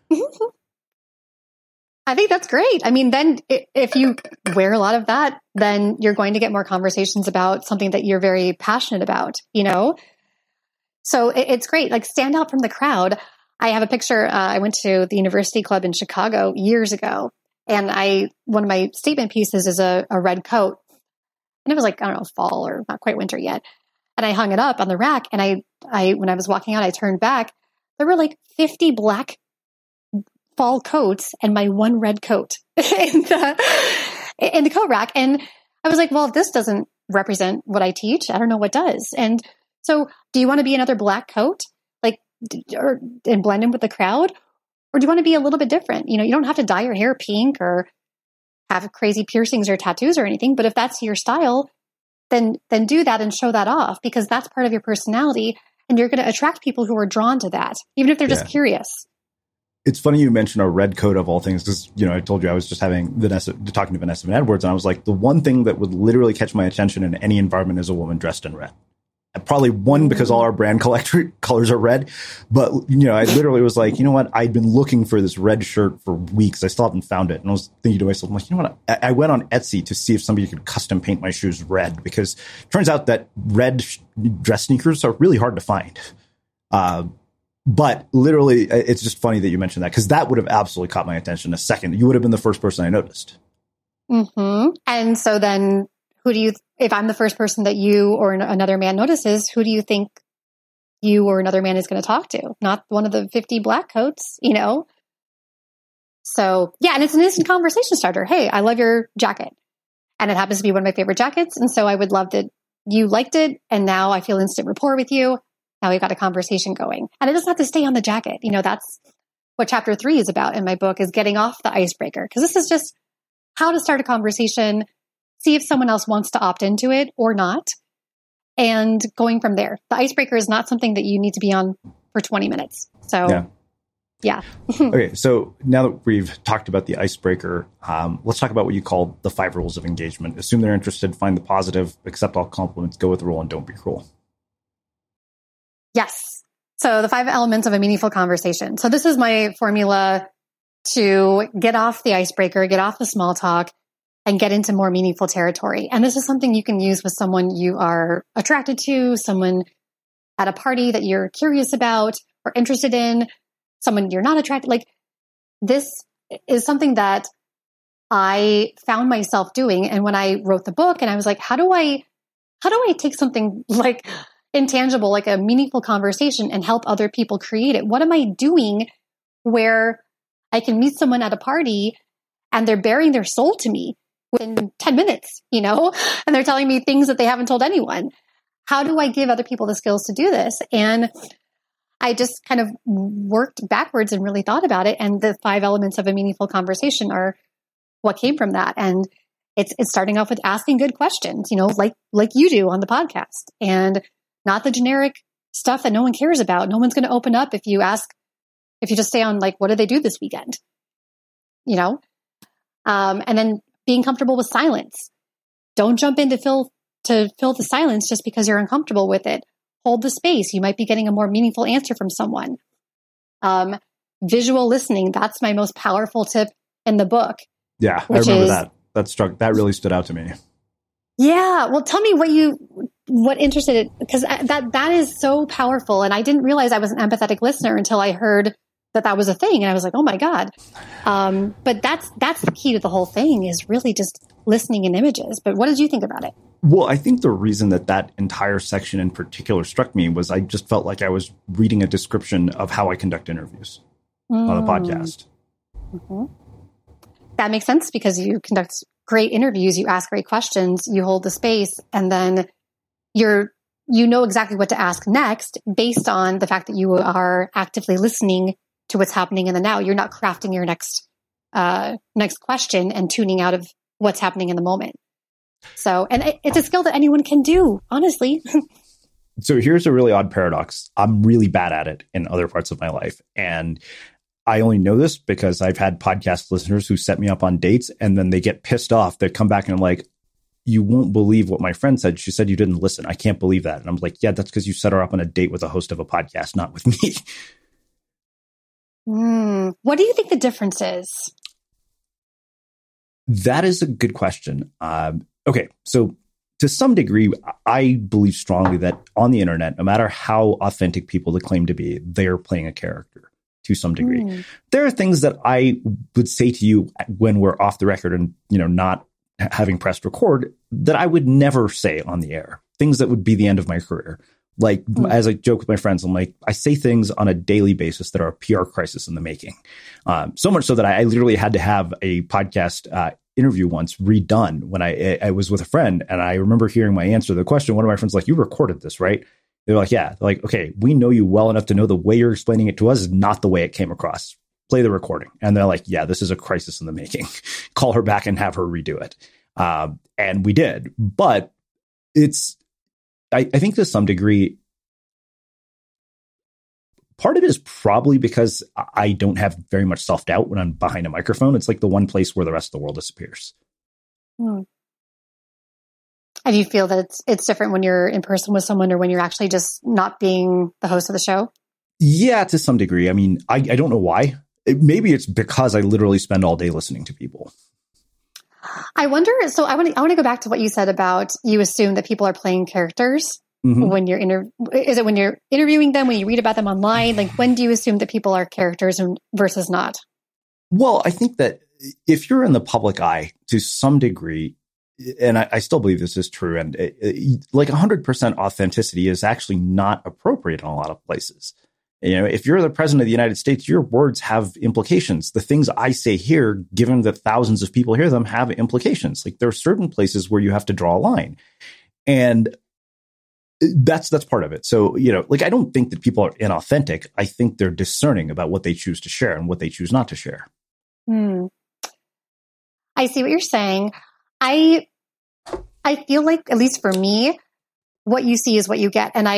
I think that's great. I mean, then if you wear a lot of that, then you're going to get more conversations about something that you're very passionate about, So it's great. Like, stand out from the crowd. I have a picture. I went to the University Club in Chicago years ago, and one of my statement pieces is a red coat. And it was like, I don't know, fall or not quite winter yet. And I hung it up on the rack. And I when I was walking out, I turned back. There were like 50 black fall coats and my one red coat in the coat rack. And I was like, well, if this doesn't represent what I teach, I don't know what does. And so do you want to be another black coat, and blend in with the crowd? Or do you want to be a little bit different? You don't have to dye your hair pink or have crazy piercings or tattoos or anything. But if that's your style, then do that and show that off, because that's part of your personality. And you're going to attract people who are drawn to that, even if they're just curious. It's funny you mentioned a red coat of all things, because, I told you I was just talking to Vanessa Van Edwards, and I was like, the one thing that would literally catch my attention in any environment is a woman dressed in red. Probably one, because all our brand colors are red. But, I literally was like, you know what? I'd been looking for this red shirt for weeks. I still haven't found it. And I was thinking to myself, I'm like, you know what? I went on Etsy to see if somebody could custom paint my shoes red, because it turns out that red dress sneakers are really hard to find. But literally, it's just funny that you mentioned that, because that would have absolutely caught my attention a second. You would have been the first person I noticed. Mm-hmm. And so then if I'm the first person that you or another man notices, who do you think you or another man is going to talk to? Not one of the 50 black coats, So, yeah, and it's an instant conversation starter. Hey, I love your jacket. And it happens to be one of my favorite jackets. And so I would love that you liked it. And now I feel instant rapport with you. Now we've got a conversation going. And it doesn't have to stay on the jacket. That's what chapter 3 is about in my book, is getting off the icebreaker. Because this is just how to start a conversation, see if someone else wants to opt into it or not, and going from there. The icebreaker is not something that you need to be on for 20 minutes. So, yeah. Okay, so now that we've talked about the icebreaker, let's talk about what you call the 5 rules of engagement. Assume they're interested, find the positive, accept all compliments, go with the role, and don't be cruel. Yes. So the 5 elements of a meaningful conversation. So this is my formula to get off the icebreaker, get off the small talk, and get into more meaningful territory. And this is something you can use with someone you are attracted to, someone at a party that you're curious about or interested in, someone you're not attracted. Like, this is something that I found myself doing. And when I wrote the book, and I was like, how do I take something like intangible, like a meaningful conversation, and help other people create it? What am I doing where I can meet someone at a party and they're bearing their soul to me within 10 minutes, and they're telling me things that they haven't told anyone? How do I give other people the skills to do this? And I just kind of worked backwards and really thought about it. And the 5 elements of a meaningful conversation are what came from that. And it's starting off with asking good questions, like you do on the podcast, and not the generic stuff that no one cares about. No one's going to open up if you just stay on, like, what did they do this weekend? And then being comfortable with silence. Don't jump in to fill the silence just because you're uncomfortable with it. Hold the space. You might be getting a more meaningful answer from someone. Visual listening. That's my most powerful tip in the book. Yeah, I remember that. That really stood out to me. Yeah. Well, tell me what interested it, because that is so powerful. And I didn't realize I was an empathetic listener until I heard that was a thing. And I was like, oh my God. But that's the key to the whole thing, is really just listening in images. But what did you think about it? Well, I think the reason that entire section in particular struck me was I just felt like I was reading a description of how I conduct interviews on a podcast. Mm-hmm. That makes sense, because you conduct great interviews, you ask great questions, you hold the space, and then you know exactly what to ask next based on the fact that you are actively listening to what's happening in the now. You're not crafting your next question and tuning out of what's happening in the moment. So, and it's a skill that anyone can do, honestly. So here's a really odd paradox. I'm really bad at it in other parts of my life. And I only know this because I've had podcast listeners who set me up on dates, and then they get pissed off. They come back and I'm like, you won't believe what my friend said. She said you didn't listen. I can't believe that. And I'm like, yeah, that's because you set her up on a date with a host of a podcast, not with me. What do you think the difference is? That is a good question. Okay, so to some degree, I believe strongly that on the internet, no matter how authentic people claim to be, they're playing a character to some degree. There are things that I would say to you when we're off the record and, not having pressed record that I would never say on the air, things that would be the end of my career. Like, as I joke with my friends, I'm like, I say things on a daily basis that are a PR crisis in the making. So much so that I literally had to have a podcast interview once redone when I was with a friend. And I remember hearing my answer to the question. One of my friends like, you recorded this, right? They're like, yeah. They're like, okay, we know you well enough to know the way you're explaining it to us is not the way it came across. Play the recording. And they're like, yeah, this is a crisis in the making. Call her back and have her redo it. And we did. But I think to some degree, part of it is probably because I don't have very much self-doubt when I'm behind a microphone. It's like the one place where the rest of the world disappears. And you feel that it's different when you're in person with someone or when you're actually just not being the host of the show? Yeah, to some degree. I mean, I don't know why. Maybe it's because I literally spend all day listening to people. I wonder. So I want to go back to what you said about you assume that people are playing characters when you're is it when you're interviewing them, when you read about them online? Like, when do you assume that people are characters versus not? Well, I think that if you're in the public eye to some degree, and I still believe this is true, and like 100% authenticity is actually not appropriate in a lot of places. You know, if you're the president of the United States, your words have implications. The things I say here, given that thousands of people hear them, have implications. Like, there are certain places where you have to draw a line. And that's part of it. So, you know, like, I don't think that people are inauthentic. I think they're discerning about what they choose to share and what they choose not to share. I see what you're saying. I feel like, at least for me, what you see is what you get. And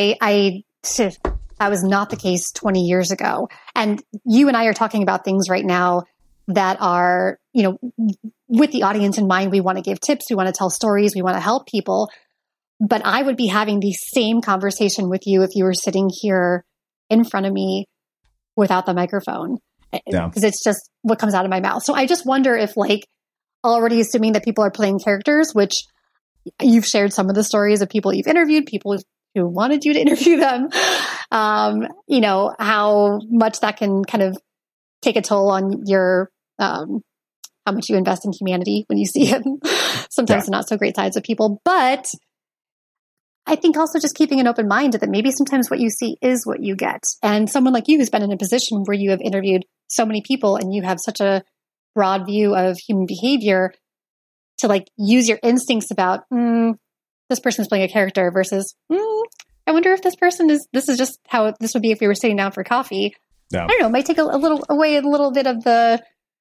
that was not the case 20 years ago. And you and I are talking about things right now that are, you know, with the audience in mind. We want to give tips. We want to tell stories. We want to help people. But I would be having the same conversation with you if you were sitting here in front of me without the microphone. Because it's just what comes out of my mouth. So I just wonder if, like, already assuming that people are playing characters, which you've shared some of the stories of people you've interviewed, people who wanted you to interview them, you know, how much that can kind of take a toll on your, how much you invest in humanity when you see it. Sometimes the not so great sides of people. But I think also just keeping an open mind that maybe sometimes what you see is what you get. And someone like you who's been in a position where you have interviewed so many people and you have such a broad view of human behavior to, like, use your instincts about, this person's playing a character versus, I wonder if this is just how this would be if we were sitting down for coffee. I don't know, it might take a little bit of the,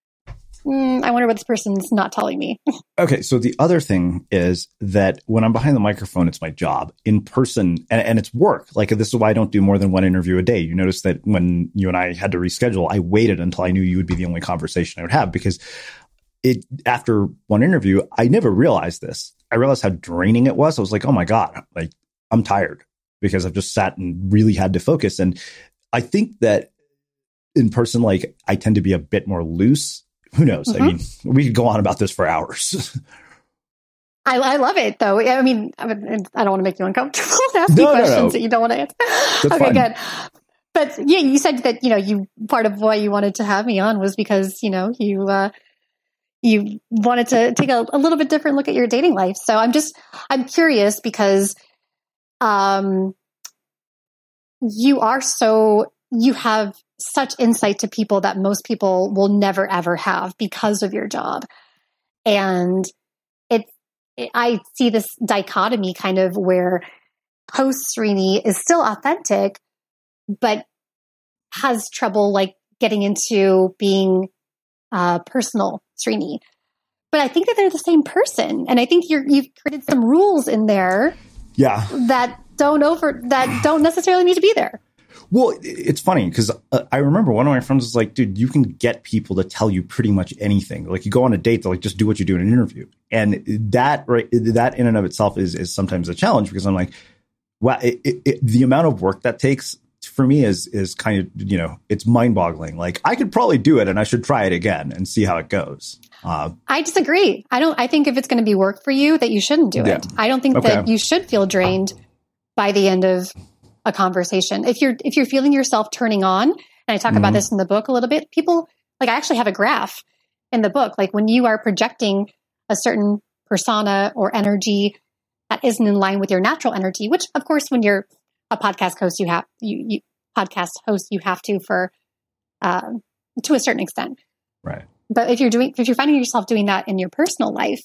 I wonder what this person's not telling me. Okay. So the other thing is that when I'm behind the microphone, it's my job. In person, and it's work. Like, this is why I don't do more than one interview a day. You notice that when you and I had to reschedule, I waited until I knew you would be the only conversation I would have, because after one interview, I never realized this. I realized how draining it was. I was like, oh my God, like, I'm tired because I've just sat and really had to focus. And I think that in person, like, I tend to be a bit more loose. Who knows? I mean, we could go on about this for hours. I love it, though. I mean, I don't want to make you uncomfortable to ask you questions that you don't want to answer. That's okay, fine. Good. But yeah, you said that, you know, part of why you wanted to have me on was because, you know, you wanted to take a little bit different look at your dating life. So I'm curious because you have such insight to people that most people will never, ever have because of your job. And I see this dichotomy kind of where host Srini is still authentic, but has trouble, like, getting into being personal Srini. But I think that they're the same person. And I think you've created some rules in there that don't necessarily need to be there. Well, it's funny because I remember one of my friends was like, dude, you can get people to tell you pretty much anything. Like, you go on a date, they're like, just do what you do in an interview. And that in and of itself is sometimes a challenge, because I'm like, wow, the amount of work that takes for me is kind of, you know, it's mind boggling. Like, I could probably do it and I should try it again and see how it goes. I disagree. I think if it's going to be work for you, that you shouldn't do it. I don't think that you should feel drained by the end of a conversation. If you're feeling yourself turning on, and I talk about this in the book a little bit, people, like, I actually have a graph in the book, like, when you are projecting a certain persona or energy that isn't in line with your natural energy, which of course, when you're a podcast host, you have to for to a certain extent. Right. But if you're finding yourself doing that in your personal life,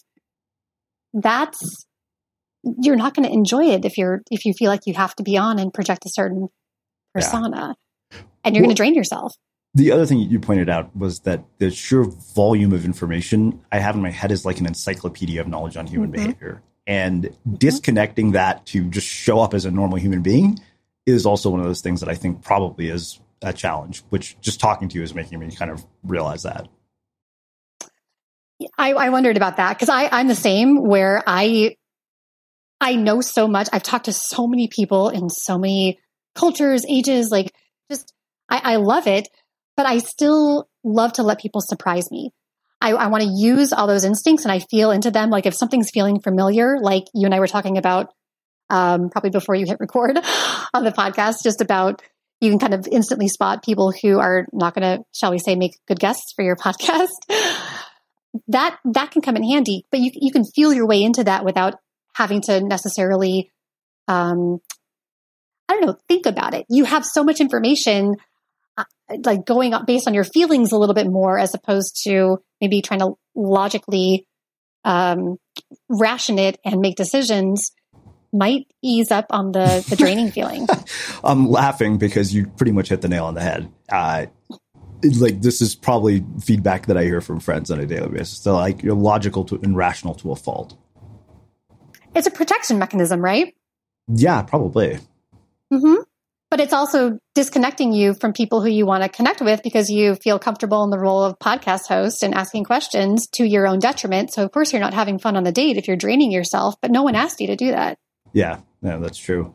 you're not going to enjoy it if you feel like you have to be on and project a certain persona, and you're going to drain yourself. The other thing you pointed out was that the sheer volume of information I have in my head is like an encyclopedia of knowledge on human behavior. And disconnecting that to just show up as a normal human being is also one of those things that I think probably is a challenge, which just talking to you is making me kind of realize that. I wondered about that because I'm the same, where I know so much. I've talked to so many people in so many cultures, ages, like just, I love it, but I still love to let people surprise me. I want to use all those instincts and I feel into them. Like if something's feeling familiar, like you and I were talking about, probably before you hit record on the podcast, just about, you can kind of instantly spot people who are not going to, shall we say, make good guests for your podcast. That can come in handy, but you can feel your way into that without having to necessarily, think about it. You have so much information, like going up based on your feelings a little bit more, as opposed to maybe trying to logically ration it and make decisions, might ease up on the draining feeling. I'm laughing because you pretty much hit the nail on the head. Like this is probably feedback that I hear from friends on a daily basis. So like you're logical and rational to a fault. It's a protection mechanism, right? Yeah, probably. Mm-hmm. But it's also disconnecting you from people who you want to connect with because you feel comfortable in the role of podcast host and asking questions to your own detriment. So of course you're not having fun on the date if you're draining yourself, but no one asked you to do that. Yeah, that's true.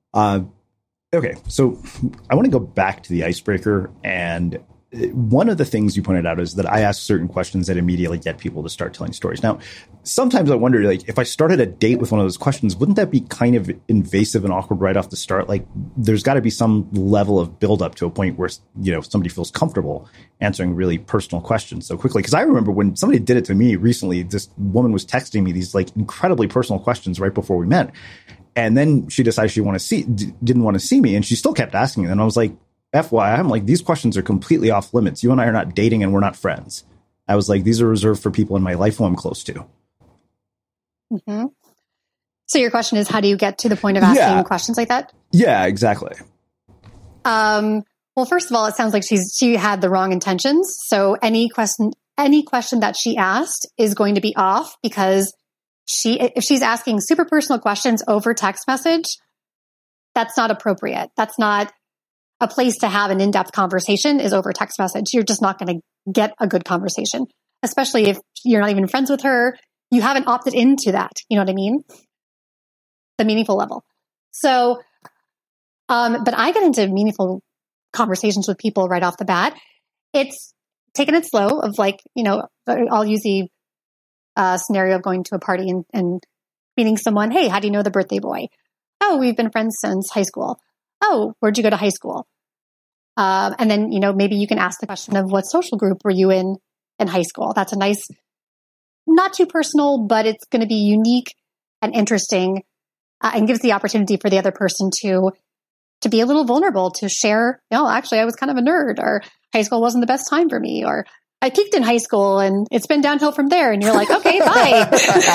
Okay, so I want to go back to the icebreaker, and one of the things you pointed out is that I ask certain questions that immediately get people to start telling stories. Now, sometimes I wonder, like, if I started a date with one of those questions, wouldn't that be kind of invasive and awkward right off the start? Like, there's got to be some level of buildup to a point where, somebody feels comfortable answering really personal questions so quickly. Because I remember when somebody did it to me recently, this woman was texting me these, like, incredibly personal questions right before we met. And then she decided she didn't want to see me, and she still kept asking me. And I was like, FYI, I'm like, these questions are completely off limits. You and I are not dating and we're not friends. I was like, these are reserved for people in my life who I'm close to. Mm-hmm. So your question is, how do you get to the point of asking questions like that? Yeah, exactly. Well, first of all, it sounds like she had the wrong intentions. So any question that she asked is going to be off, because if she's asking super personal questions over text message, that's not appropriate. That's not a place to have an in-depth conversation, is over text message. You're just not going to get a good conversation, especially if you're not even friends with her. You haven't opted into that. You know what I mean? The meaningful level. So, but I get into meaningful conversations with people right off the bat. It's taking it slow of like, I'll use the scenario of going to a party and meeting someone. Hey, how do you know the birthday boy? Oh, we've been friends since high school. Oh, where'd you go to high school? And then, maybe you can ask the question of what social group were you in high school? That's a nice, not too personal, but it's going to be unique and interesting, and gives the opportunity for the other person to be a little vulnerable, to share, actually, I was kind of a nerd, or high school wasn't the best time for me, or I peaked in high school and it's been downhill from there. And you're like, okay, bye.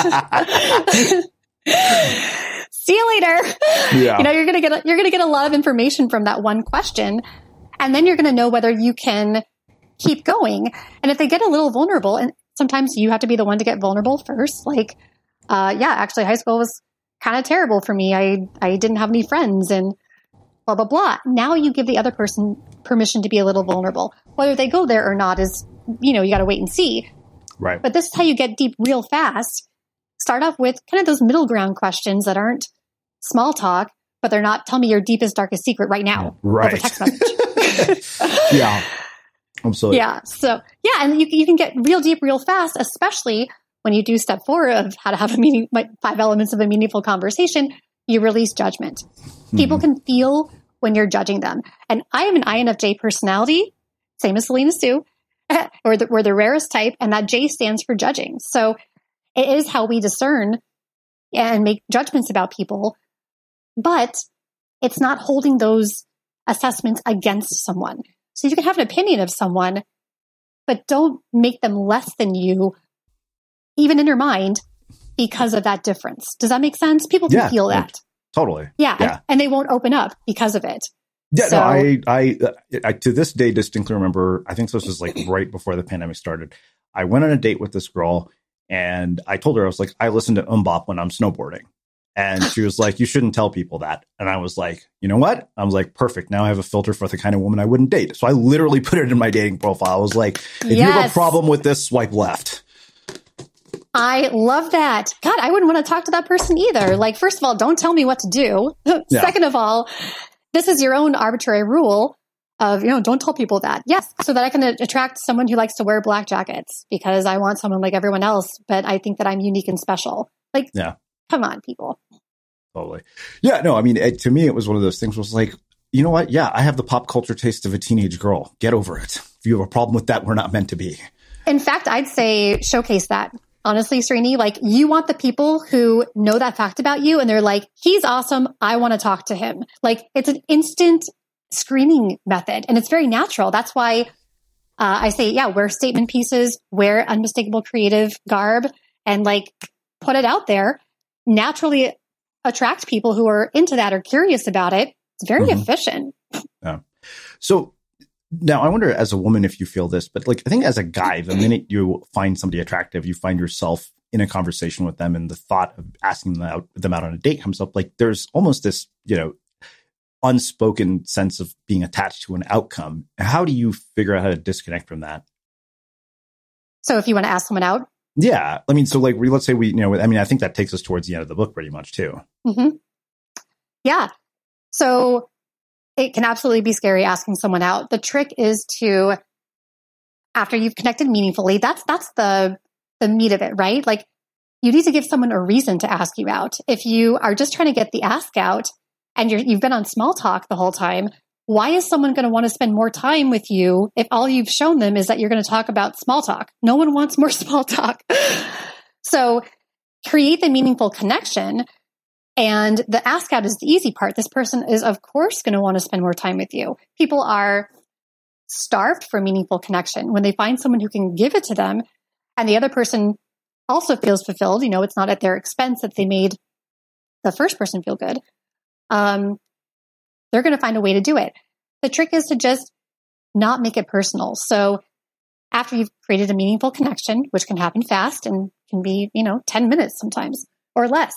See you later. Yeah. You're going to get a lot of information from that one question. And then you're going to know whether you can keep going. And if they get a little vulnerable, and sometimes you have to be the one to get vulnerable first. Like, actually high school was kind of terrible for me. I didn't have any friends and blah, blah, blah. Now you give the other person permission to be a little vulnerable. Whether they go there or not is, you got to wait and see. Right. But this is how you get deep real fast. Start off with kind of those middle ground questions that aren't small talk, but they're not, tell me your deepest, darkest secret right now. Right. Over text message. Yeah. Absolutely. Yeah. So, and you can get real deep, real fast, especially when you do step 4 of how to have 5 elements of a meaningful conversation. You release judgment. Mm-hmm. People can feel when you're judging them. And I am an INFJ personality, same as Selena Sue. We're the rarest type, and that J stands for judging. So It is how we discern and make judgments about people, but it's not holding those assessments against someone. So you can have an opinion of someone, but don't make them less than you, even in your mind, because of that difference. Does that make sense? People can feel that. Totally. Yeah. And they won't open up because of it. Yeah, so, no, I to this day distinctly remember, I think this was like right before the pandemic started. I went on a date with this girl and I told her, I was like, I listen to MMMBop when I'm snowboarding. And she was like, you shouldn't tell people that. And I was like, you know what? I was like, perfect. Now I have a filter for the kind of woman I wouldn't date. So I literally put it in my dating profile. I was like, if you have a problem with this, swipe left. I love that. God, I wouldn't want to talk to that person either. Like, first of all, don't tell me what to do. Second of all, this is your own arbitrary rule of, don't tell people that. Yes, so that I can attract someone who likes to wear black jackets because I want someone like everyone else, but I think that I'm unique and special. Like, come on, people. Totally. Yeah, no, I mean, to me, it was one of those things where it was like, you know what? Yeah, I have the pop culture taste of a teenage girl. Get over it. If you have a problem with that, we're not meant to be. In fact, I'd say showcase that. Honestly, Srini, like you want the people who know that fact about you and they're like, he's awesome. I want to talk to him. Like it's an instant screening method and it's very natural. That's why I say, wear statement pieces, wear unmistakable creative garb and like put it out there. Naturally attract people who are into that or curious about it. It's very efficient. Yeah. So now, I wonder as a woman if you feel this, but like I think as a guy, the minute you find somebody attractive, you find yourself in a conversation with them and the thought of asking them out on a date comes up. Like there's almost this, unspoken sense of being attached to an outcome. How do you figure out how to disconnect from that? So if you want to ask someone out? Yeah. I mean, so like let's say I think that takes us towards the end of the book pretty much too. Mm-hmm. Yeah. So it can absolutely be scary asking someone out. The trick is to, after you've connected meaningfully, that's the meat of it, right? Like you need to give someone a reason to ask you out. If you are just trying to get the ask out and you've been on small talk the whole time, why is someone going to want to spend more time with you if all you've shown them is that you're going to talk about small talk? No one wants more small talk. So create the meaningful connection. And the ask out is the easy part. This person is, of course, going to want to spend more time with you. People are starved for meaningful connection. When they find someone who can give it to them and the other person also feels fulfilled, it's not at their expense that they made the first person feel good. They're going to find a way to do it. The trick is to just not make it personal. So after you've created a meaningful connection, which can happen fast and can be, 10 minutes sometimes or less.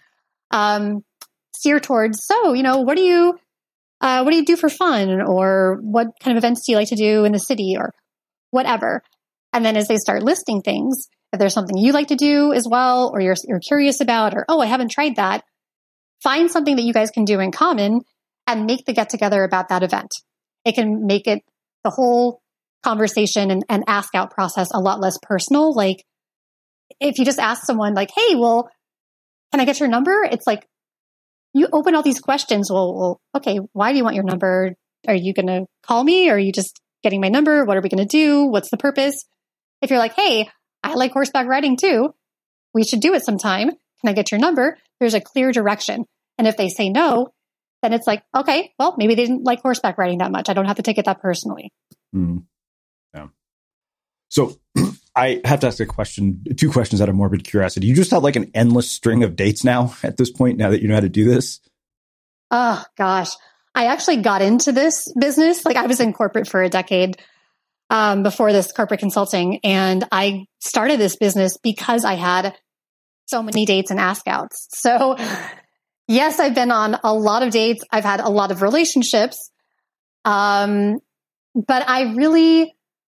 Steer towards, what do you do for fun? Or what kind of events do you like to do in the city or whatever? And then as they start listing things, if there's something you like to do as well, or you're curious about, or, I haven't tried that, find something that you guys can do in common and make the get together about that event. It can make it the whole conversation and ask out process a lot less personal. Like if you just ask someone like, hey, well, can I get your number? It's like you open all these questions. Well, okay, why do you want your number? Are you going to call me? Or are you just getting my number? What are we going to do? What's the purpose? If you're like, hey, I like horseback riding too. We should do it sometime. Can I get your number? There's a clear direction. And if they say no, then it's like, okay, well, maybe they didn't like horseback riding that much. I don't have to take it that personally. Yeah. So I have to ask two questions out of morbid curiosity. You just have like an endless string of dates now at this point, now that you know how to do this? Oh, gosh. I actually got into this business. Like I was in corporate for a decade before this corporate consulting. And I started this business because I had so many dates and ask outs. So yes, I've been on a lot of dates. I've had a lot of relationships. But I really...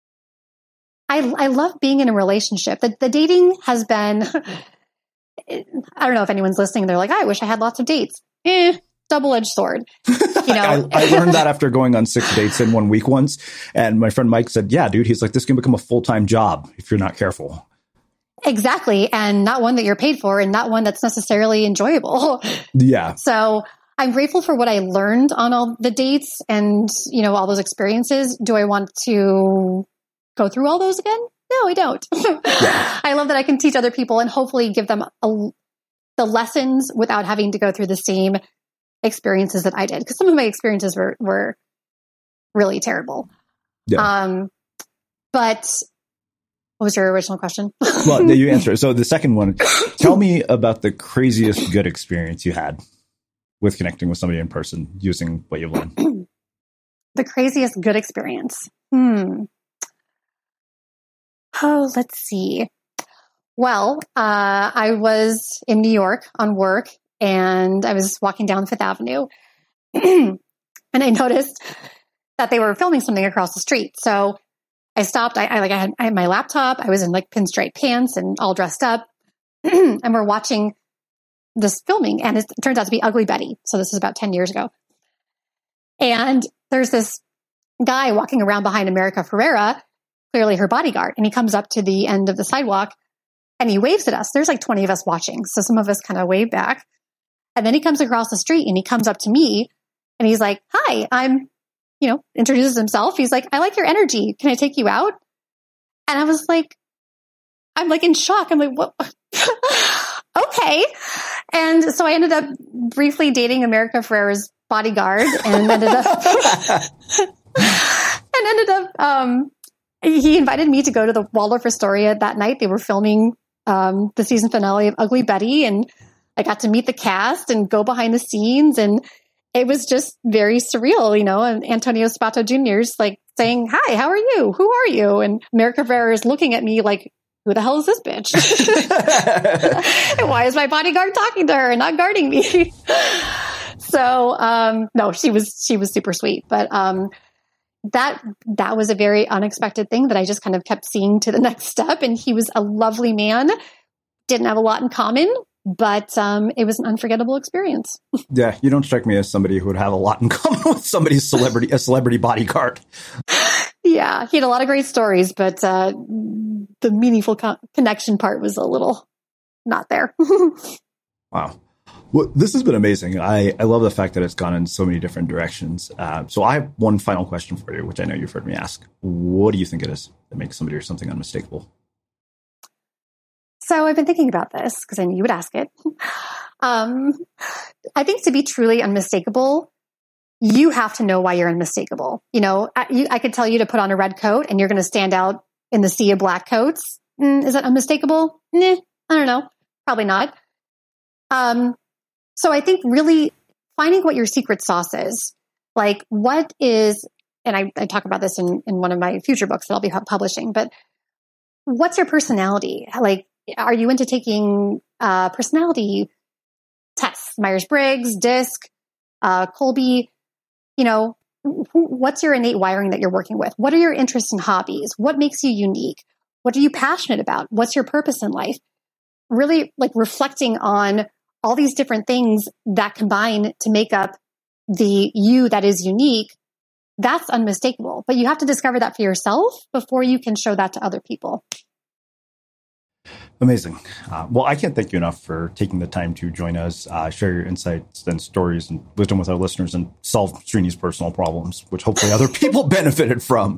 I love being in a relationship. The dating has been, I don't know if anyone's listening. They're like, I wish I had lots of dates. Double-edged sword. I learned that after going on 6 dates in 1 week once. And my friend Mike said, yeah, dude, he's like, this can become a full-time job if you're not careful. Exactly. And not one that you're paid for and not one that's necessarily enjoyable. Yeah. So I'm grateful for what I learned on all the dates and, all those experiences. Do I want to go through all those again? No, I don't. Yeah. I love that I can teach other people and hopefully give them the lessons without having to go through the same experiences that I did. Because some of my experiences were really terrible. Yeah. But what was your original question? Well, you answered it. So the second one, tell me about the craziest good experience you had with connecting with somebody in person using what you've learned. The craziest good experience. Oh, let's see. Well, I was in New York on work and I was walking down Fifth Avenue and I noticed that they were filming something across the street. So I stopped. I had my laptop. I was in like pinstripe pants and all dressed up and we're watching this filming and it turns out to be Ugly Betty. So this is about 10 years ago. And there's this guy walking around behind America Ferrera, clearly her bodyguard. And he comes up to the end of the sidewalk and he waves at us. There's like 20 of us watching. So some of us kind of wave back. And then he comes across the street and he comes up to me and he's like, hi, I'm, introduces himself. He's like, I like your energy. Can I take you out? And I was like, I'm like in shock. I'm like, what? Okay. And so I ended up briefly dating America Ferrera's bodyguard and ended up, he invited me to go to the Waldorf Astoria that night. They were filming the season finale of Ugly Betty, and I got to meet the cast and go behind the scenes, and it was just very surreal, and Antonio Spato Jr. is like saying, hi, how are you? Who are you? And America Ferrera is looking at me like, who the hell is this bitch? And why is my bodyguard talking to her and not guarding me? So, no, she was super sweet, but, that was a very unexpected thing that I just kind of kept seeing to the next step. And he was a lovely man, didn't have a lot in common, but, it was an unforgettable experience. Yeah. You don't strike me as somebody who would have a lot in common with a celebrity bodyguard. Yeah. He had a lot of great stories, but, the meaningful connection part was a little not there. Wow. Well, this has been amazing. I love the fact that it's gone in so many different directions. So I have one final question for you, which I know you've heard me ask. What do you think it is that makes somebody or something unmistakable? So I've been thinking about this because I knew you would ask it. I think to be truly unmistakable, you have to know why you're unmistakable. I could tell you to put on a red coat and you're going to stand out in the sea of black coats. Is that unmistakable? I don't know. Probably not. So I think really finding what your secret sauce is, like what is, and I talk about this in one of my future books that I'll be publishing, but what's your personality? Like, are you into taking personality tests, Myers-Briggs, DISC, Kolbe? What's your innate wiring that you're working with? What are your interests and hobbies? What makes you unique? What are you passionate about? What's your purpose in life? Really like reflecting on all these different things that combine to make up the you that is unique. That's unmistakable, but you have to discover that for yourself before you can show that to other people. Amazing. Well, I can't thank you enough for taking the time to join us, share your insights and stories and wisdom with our listeners, and solve Srini's personal problems, which hopefully other people benefited from.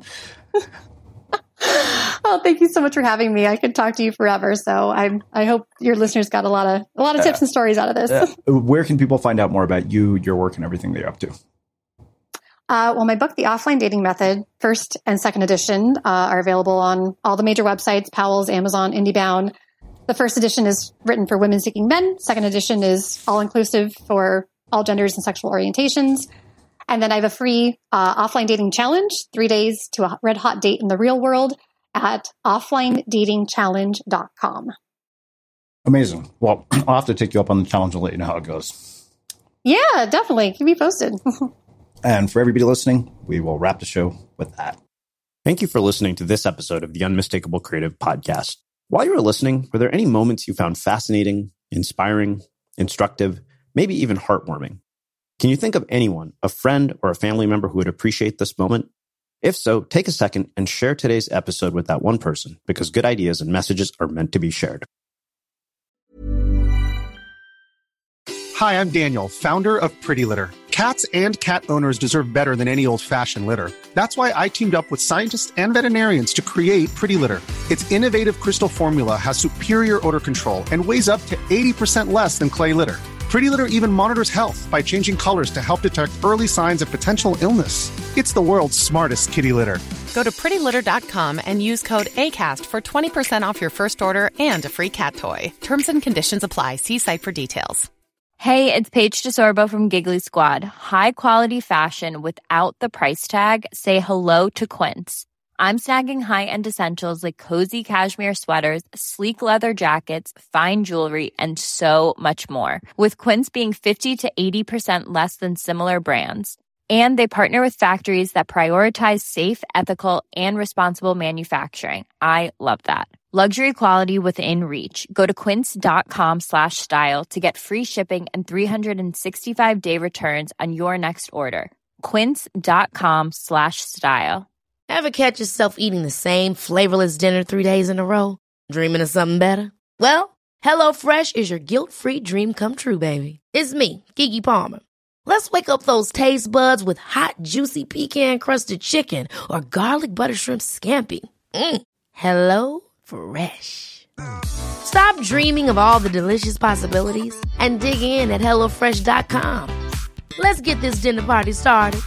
Oh, thank you so much for having me. I could talk to you forever. So I hope your listeners got a lot of tips and stories out of this. Where can people find out more about you, your work, and everything that you're up to? Well, my book, The Offline Dating Method, first and second edition, are available on all the major websites, Powell's, Amazon, IndieBound. The first edition is written for women seeking men. Second edition is all-inclusive for all genders and sexual orientations. And then I have a free offline dating challenge, 3 days to a red hot date in the real world at offlinedatingchallenge.com. Amazing. Well, I'll have to take you up on the challenge and let you know how it goes. Yeah, definitely. Keep me posted. And for everybody listening, we will wrap the show with that. Thank you for listening to this episode of the Unmistakable Creative Podcast. While you were listening, were there any moments you found fascinating, inspiring, instructive, maybe even heartwarming? Can you think of anyone, a friend or a family member who would appreciate this moment? If so, take a second and share today's episode with that one person, because good ideas and messages are meant to be shared. Hi, I'm Daniel, founder of Pretty Litter. Cats and cat owners deserve better than any old-fashioned litter. That's why I teamed up with scientists and veterinarians to create Pretty Litter. Its innovative crystal formula has superior odor control and weighs up to 80% less than clay litter. Pretty Litter even monitors health by changing colors to help detect early signs of potential illness. It's the world's smartest kitty litter. Go to prettylitter.com and use code ACAST for 20% off your first order and a free cat toy. Terms and conditions apply. See site for details. Hey, it's Paige DeSorbo from Giggly Squad. High quality fashion without the price tag. Say hello to Quince. I'm snagging high-end essentials like cozy cashmere sweaters, sleek leather jackets, fine jewelry, and so much more. With Quince being 50 to 80% less than similar brands. And they partner with factories that prioritize safe, ethical, and responsible manufacturing. I love that. Luxury quality within reach. Go to quince.com/style to get free shipping and 365-day returns on your next order. Quince.com/style. Ever catch yourself eating the same flavorless dinner 3 days in a row? Dreaming of something better? Well, HelloFresh is your guilt-free dream come true, baby. It's me, Keke Palmer. Let's wake up those taste buds with hot, juicy pecan-crusted chicken or garlic butter shrimp scampi. Hello Fresh. Stop dreaming of all the delicious possibilities and dig in at HelloFresh.com. Let's get this dinner party started.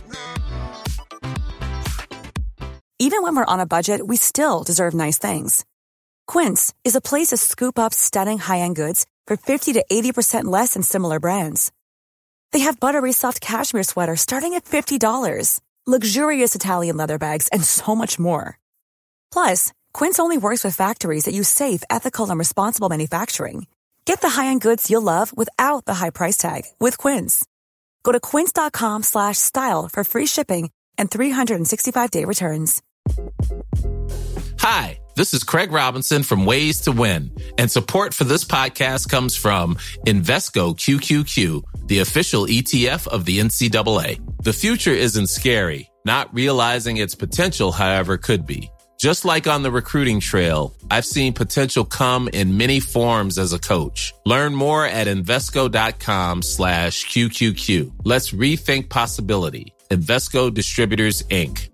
Even when we're on a budget, we still deserve nice things. Quince is a place to scoop up stunning high-end goods for 50 to 80% less than similar brands. They have buttery soft cashmere sweaters starting at $50, luxurious Italian leather bags, and so much more. Plus, Quince only works with factories that use safe, ethical, and responsible manufacturing. Get the high-end goods you'll love without the high price tag with Quince. Go to quince.com/style for free shipping and 365-day returns. Hi, this is Craig Robinson from Ways to Win, and support for this podcast comes from Invesco QQQ, the official ETF of the NCAA. The future isn't scary. Not realizing its potential, however, could be. Just like on the recruiting trail, I've seen potential come in many forms as a coach. Learn more at Invesco.com/QQQ. Let's rethink possibility. Invesco Distributors, Inc.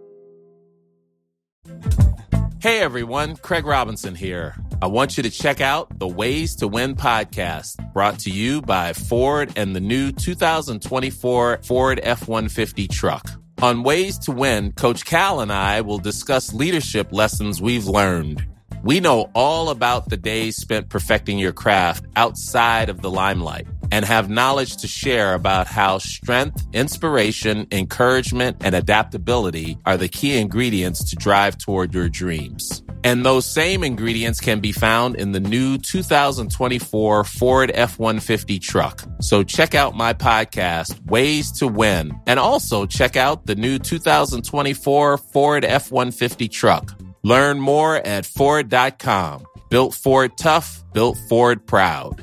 Hey everyone, Craig Robinson here. I want you to check out the Ways to Win podcast, brought to you by Ford and the new 2024 Ford F-150 truck. On Ways to Win, Coach Cal and I will discuss leadership lessons we've learned. We know all about the days spent perfecting your craft outside of the limelight and have knowledge to share about how strength, inspiration, encouragement, and adaptability are the key ingredients to drive toward your dreams. And those same ingredients can be found in the new 2024 Ford F-150 truck. So check out my podcast, Ways to Win, and also check out the new 2024 Ford F-150 truck. Learn more at Ford.com. Built Ford tough, built Ford proud.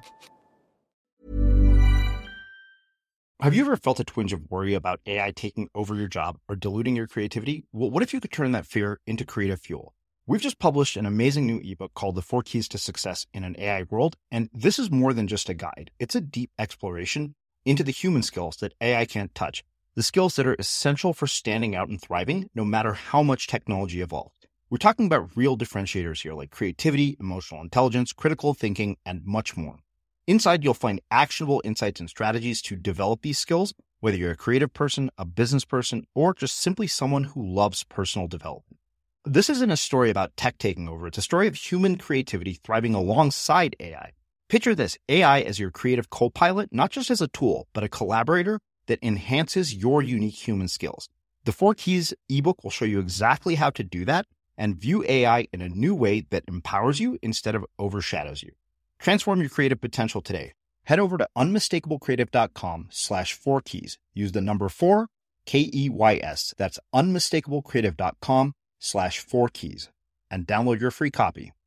Have you ever felt a twinge of worry about AI taking over your job or diluting your creativity? Well, what if you could turn that fear into creative fuel? We've just published an amazing new ebook called The 4 Keys to Success in an AI World, and this is more than just a guide. It's a deep exploration into the human skills that AI can't touch, the skills that are essential for standing out and thriving no matter how much technology evolves. We're talking about real differentiators here like creativity, emotional intelligence, critical thinking, and much more. Inside, you'll find actionable insights and strategies to develop these skills, whether you're a creative person, a business person, or just simply someone who loves personal development. This isn't a story about tech taking over. It's a story of human creativity thriving alongside AI. Picture this, AI as your creative co-pilot, not just as a tool, but a collaborator that enhances your unique human skills. The 4 Keys ebook will show you exactly how to do that and view AI in a new way that empowers you instead of overshadows you. Transform your creative potential today. Head over to unmistakablecreative.com/4keys. Use the number 4, KEYS. That's unmistakablecreative.com/4keys and download your free copy.